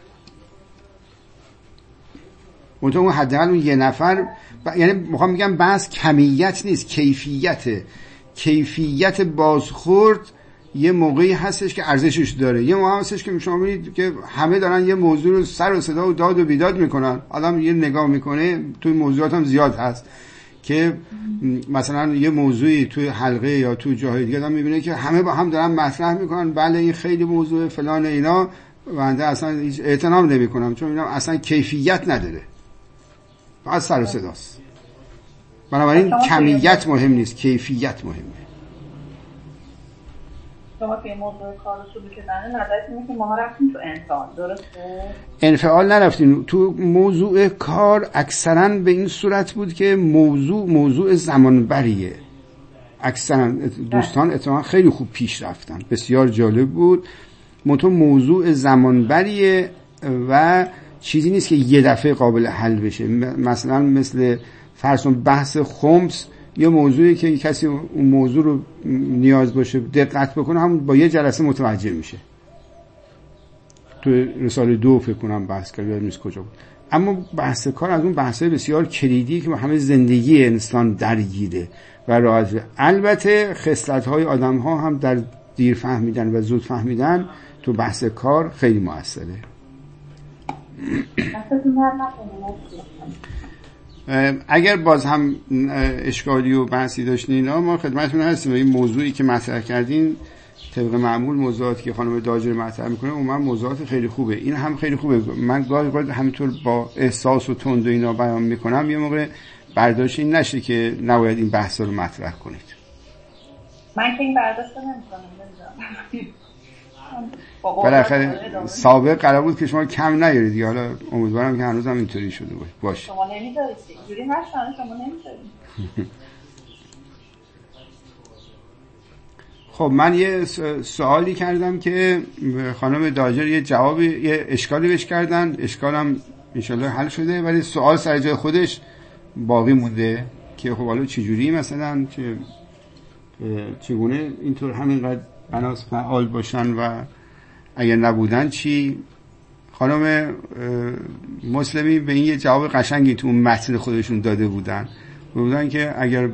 منتها اون حداقل اون یه نفر ب... یعنی میخوام میگم بحث کمیت نیست، کیفیته. کیفیت بازخورد یه موقعی هستش که ارزشش داره، یه موقعی هستش که شما میبینید که همه دارن یه موضوع رو سر و صدا و داد و بیداد میکنن، آدم یه نگاه میکنه توی موضوعات هم زیاد هست که مثلا یه موضوعی توی حلقه یا توی جاهای دیگه آدم میبینه که همه با هم دارن مطرح میکنن، بله این خیلی موضوع فلان اینا، بنده اصلا هیچ اعتنام نمیکنم چون اینا اصلا کیفیت نداره، فقط سر و صداست. بنابراین کمیت مهم نیست، کیفیت مهمه. شما که موضوع کار رو شروع کردن نظرت اینه که ما رفتیم تو انفعال، درسته؟ انفعال نرفتیم تو موضوع کار. اکثرا به این صورت بود که موضوع موضوع زمانبریه. اکثرا دوستان اتفاقا خیلی خوب پیش رفتن، بسیار جالب بود. منتها موضوع زمانبریه و چیزی نیست که یه دفعه قابل حل بشه. مثلا مثل فرض کن بحث خمس، یه موضوعی که کسی اون موضوع رو نیاز باشه دقت بکنه همون با یه جلسه متوجه میشه. تو رساله دو فکر کنم بحث کرد، یادم نیست کجا بود. اما بحث کار از اون بحثای بسیار کلیدی که همه زندگی انسان درگیره و راحت. البته خصلت‌های آدم‌ها هم در دیر فهمیدن و زود فهمیدن تو بحث کار خیلی موثره. اگر باز هم اشکالی و بحثی داشتین ما خدمتتون هستیم. این موضوعی که مطرح کردین طبق معمول موضوعاتی که خانم داجر مطرح میکنه اونم موضوعات خیلی خوبه، این هم خیلی خوبه. من گاهی اوقات همینطور با احساس و تند و اینا بیان میکنم، یه موقع برداشت این نشه که نباید این بحثا رو مطرح کنید. من که این برداشت نمیکنم. بالاخره سابق قرار بود که شما کم نیارید، حالا امیدوارم که هنوز هم اینطوری شده باشه. شما نمیذارید اینجوری نشونه، شما نمیذارید. خب من یه سوالی کردم که خانم داجر یه جوابی یه اشکالی بهش کردن، اشکالم انشالله حل شده، ولی سوال سر جای خودش باقی مونده که خب حالا چجوری مثلا چه چگونه اینطور همینقدر بناس فعال باشن و اگر نبودن چی. خانم مسلمی به این یه جواب قشنگی تو متن خودشون داده بودن بودن که اگر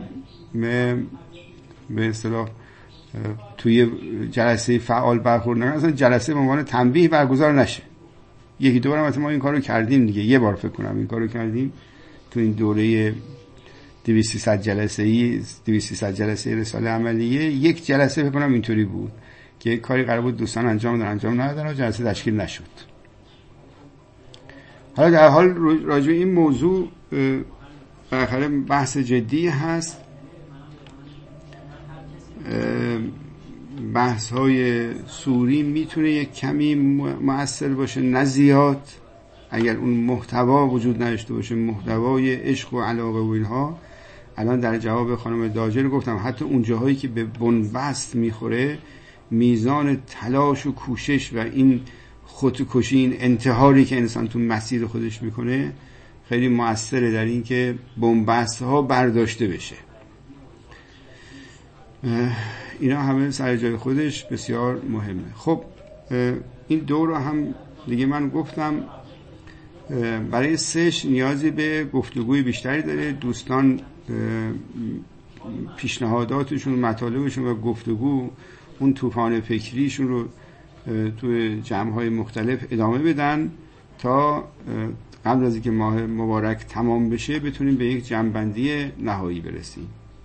به اصطلاح توی جلسه فعال برخورد نکنن اصلا جلسه به عنوان تنبیه برگزار نشه. یکی دو بار ما این کارو کردیم دیگه، یه بار فکر کنم این کارو کردیم تو این دوره دویست سیصد جلسه‌ای دویست سیصد جلسه رساله عملیه. یک جلسه فکر کنم اینطوری بود که کاری قرار بود دوستان انجام بدن انجام ندادن و جلسه تشکیل نشد. حالا در حال راجع این موضوع بالاخره بحث جدی هست. بحث های سوری میتونه یک کمی مؤثر باشه، نه زیاد، اگر اون محتوا وجود نداشته باشه، محتوای عشق و علاقه و اینها. الان در جواب خانم داجر گفتم حتی اون جاهایی که به بنبست میخوره میزان تلاش و کوشش و این خودکشی، این انتحاری که انسان تو مسیر خودش میکنه خیلی مؤثره در این که بن‌بست ها برداشته بشه. اینا همه سر جای خودش بسیار مهمه. خب این دو رو هم دیگه من گفتم. برای سش نیازی به گفتگوی بیشتری داره. دوستان پیشنهاداتشون، مطالبشون و گفتگو، اون طوفان فکریشون رو توی جمع‌های مختلف ادامه بدن تا قبل از اینکه ماه مبارک تمام بشه بتونیم به یک جمع‌بندی نهایی برسیم.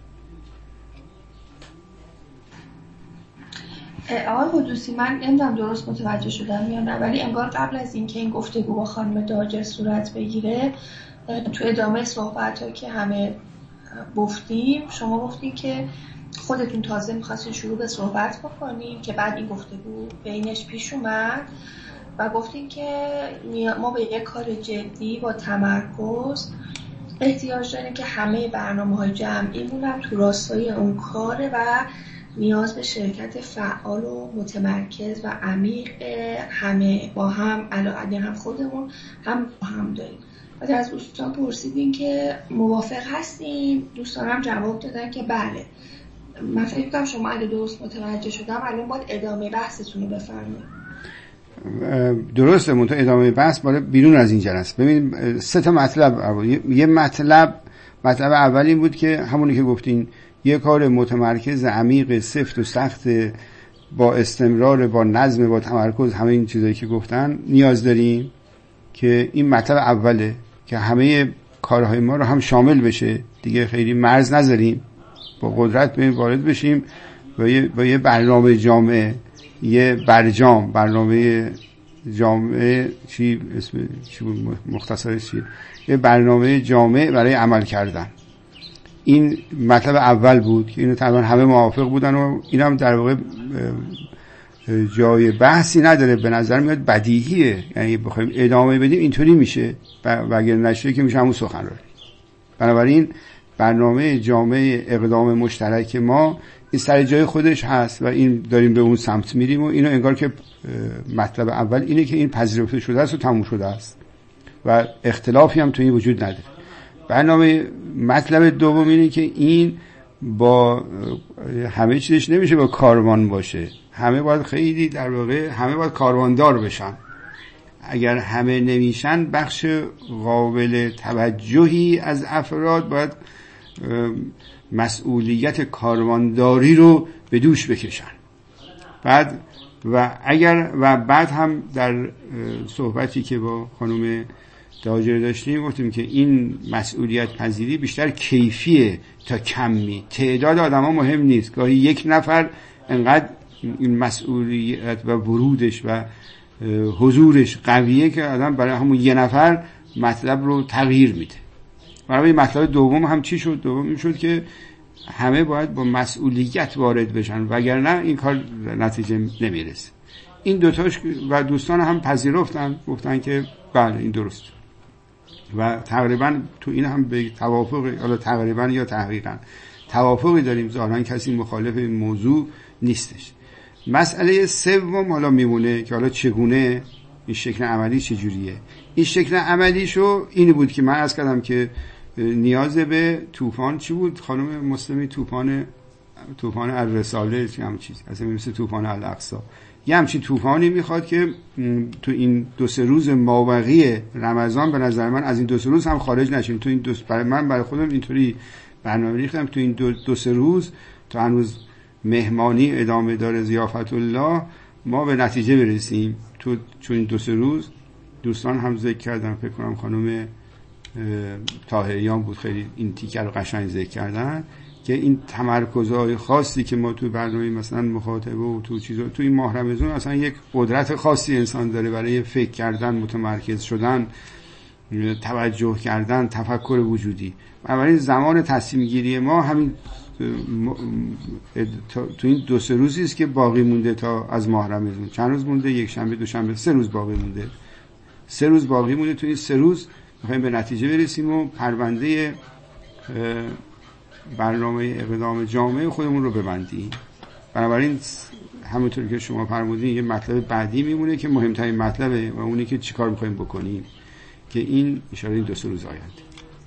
آقای قدوسی، من نمیدونم درست متوجه شدم یا نه، ولی انگار قبل از اینکه این گفتگو با خانم داجر صورت بگیره، تو ادامه صحبت‌ها که همه گفتیم، شما گفتین که خودتون تازه می‌خواستین شروع به صحبت بکنین که بعد این گفتگو بینش پیش اومد و گفتین که ما به یک کار جدی با تمرکز احتیاج داریم که همه برنامه‌های جمعیمون هم تو راستای اون کاره و نیاز به شرکت فعال و متمرکز و عمیق همه با هم، علاوه هم خودمون هم با هم داریم. و از دوستان پرسیدین که موافق هستین، دوستان هم جواب دادن که بله. من فکر کنم شما اگه درست متوجه شدم الان باید ادامه بحثتون رو بفرمایید. درسته، منتها ادامه بحث باید بیرون از این جلسه. ببینید سه تا مطلب. یه مطلب مطلب اول این بود که همونی که گفتین، یه کار متمرکز عمیق سفت و سخت با استمرار، با نظم، با تمرکز، همه این چیزایی که گفتن نیاز داریم که این مطلب اوله که همه کارهای ما رو هم شامل بشه، دیگه خیلی مرز نذاریم، با قدرت بریم وارد بشیم با یه, با یه برنامه جامعه، یه برجام، برنامه جامعه چی اسم چی مختصرش چیه، یه برنامه جامع برای عمل کردن. این مطلب اول بود که اینو تقریبا همه موافق بودن و اینم در واقع جای بحثی نداره، به نظر میاد بدیهیه. یعنی بخوایم ادامه بدیم اینطوری میشه و اگر نشه که میشه همون سخنرانی. بنابراین برنامه جامع اقدام مشترک ما این سر جای خودش هست و این داریم به اون سمت میریم و اینو انگار که مطلب اول اینه که این پذیرفته شده است و تموم شده است و اختلافی هم توی وجود نداره. برنامه مطلب دوم اینه که این با همه چیزش نمیشه با کاروان باشه، همه باید خیلی در واقع همه باید کارواندار بشن. اگر همه نمیشن بخش قابل توجهی از افراد باید مسئولیت کاروانداری رو به دوش بکشن. بعد و اگر و بعد هم در صحبتی که با خانم داجر داشتیم گفتیم که این مسئولیت پذیری بیشتر کیفیه تا کمی. تعداد آدم ها مهم نیست، گاهی یک نفر انقدر این مسئولیت و ورودش و حضورش قویه که آدم برای همون یه نفر مطلب رو تغییر میده. برای مطلب دوم هم چی شد؟ دوم این شد که همه باید با مسئولیت وارد بشن وگرنه این کار نتیجه نمیرسه. این دوتاش و دوستان هم پذیرفتن، گفتن که بله این درست و تقریبا تو این هم به توافق، حالا تقریبا یا تحقیقا توافقی داریم، ظاهرا کسی مخالف این موضوع نیستش. مسئله سوم حالا میمونه که حالا چگونه این شکل عملی چجوریه. این شکل عملیشو این بود که من عرض کردم که نیاز به طوفان چی بود خانم مسلمی؟ طوفان طوفان الرساله چه هم چیز اصلا مثل طوفان الاقصی، یه همچین طوفانی میخواد که تو این دو سه روز مابقی رمضان به نظر من از این دو سه روز هم خارج نشیم. تو این دو برای من برای خودم اینطوری برنامه ریختم تو این دو, دو سه روز تا هنوز مهمانی ادامه داره ضیافت الله، ما به نتیجه برسیم. تو چون این دو سه روز دوستان هم ذکر کردن، فکر کنم خانم طاهریان بود خیلی این تیکه رو قشنگ ذکر کردن که این تمرکزهای خاصی که ما تو برنامه مثلا مخاطبه و تو چیزا تو این ماه رمضان اصلا یک قدرت خاصی انسان داره برای فکر کردن، متمرکز شدن، توجه کردن، تفکر وجودی. بنابراین زمان تصمیم گیری ما همین تو این دو سه روزی است که باقی مونده تا از ماه رمضان. چند روز مونده؟ یک شنبه، دو شنبه، سه روز باقی مونده. سه روز باقی مونده. تو این سه روز می‌خوایم به نتیجه برسیم و پرونده برنامه اقدام جامعه خودمون رو ببندیم. بنابراین همونطور که شما فرمودین یه مطلب بعدی میمونه که مهمترین مطلبه و اونه که چیکار می‌خوایم بکنیم که این اشاره این دو سه روز آینده.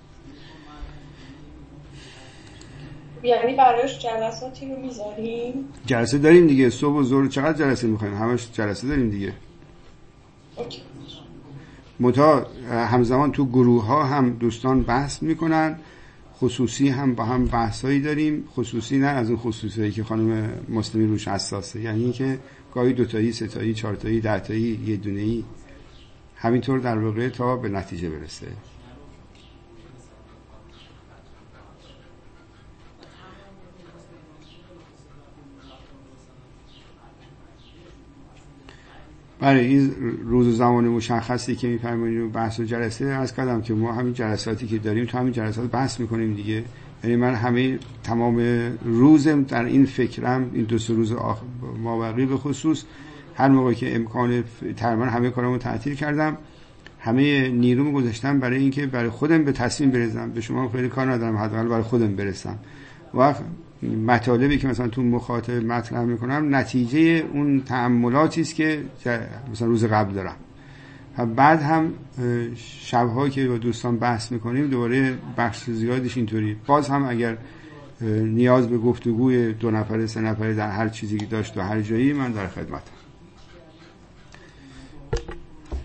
یعنی براش جلساتی رو میذاریم؟ جلسه داریم دیگه، صبح و ظهر. چقدر جلسه میخوایم؟ همش جلسه داریم دیگه. اوکی. متا همزمان تو گروه ها هم دوستان بحث میکنن، خصوصی هم با هم بحثایی داریم. خصوصی نه از اون خصوصی که خانم مسلمی روش حساسه، یعنی که گاهی دوتایی، سه تایی، چهار تایی، ده تایی، یه دونه ای، همینطور در واقع تا به نتیجه برسه. برای این روز و زمان مشخصی که می‌فرمایید بحث و جلسه، از کردم که ما همین جلساتی که داریم تو همین جلسات بحث می‌کنیم دیگه. یعنی من همه تمام روزم در این فکرم، این دو سه روز آخر مابقی به خصوص، هر موقع که امکان تقریبا همه کارامو تعطیل کردم، همه نیرومو گذاشتم برای اینکه برای خودم به تصمیم برسم. به شما خیلی کار ندارم، حداقل برای خودم برسم. وقت مطالبی که مثلا تو مخاطب مطرح میکنم نتیجه اون تأملاتی است که مثلا روز قبل دارم. بعد هم شب‌ها که با دوستان بحث میکنیم دوباره بخش زیادش اینطوری. باز هم اگر نیاز به گفتگوی دو نفره سه نفره در هر چیزی که داشت و هر جایی، من در خدمتم.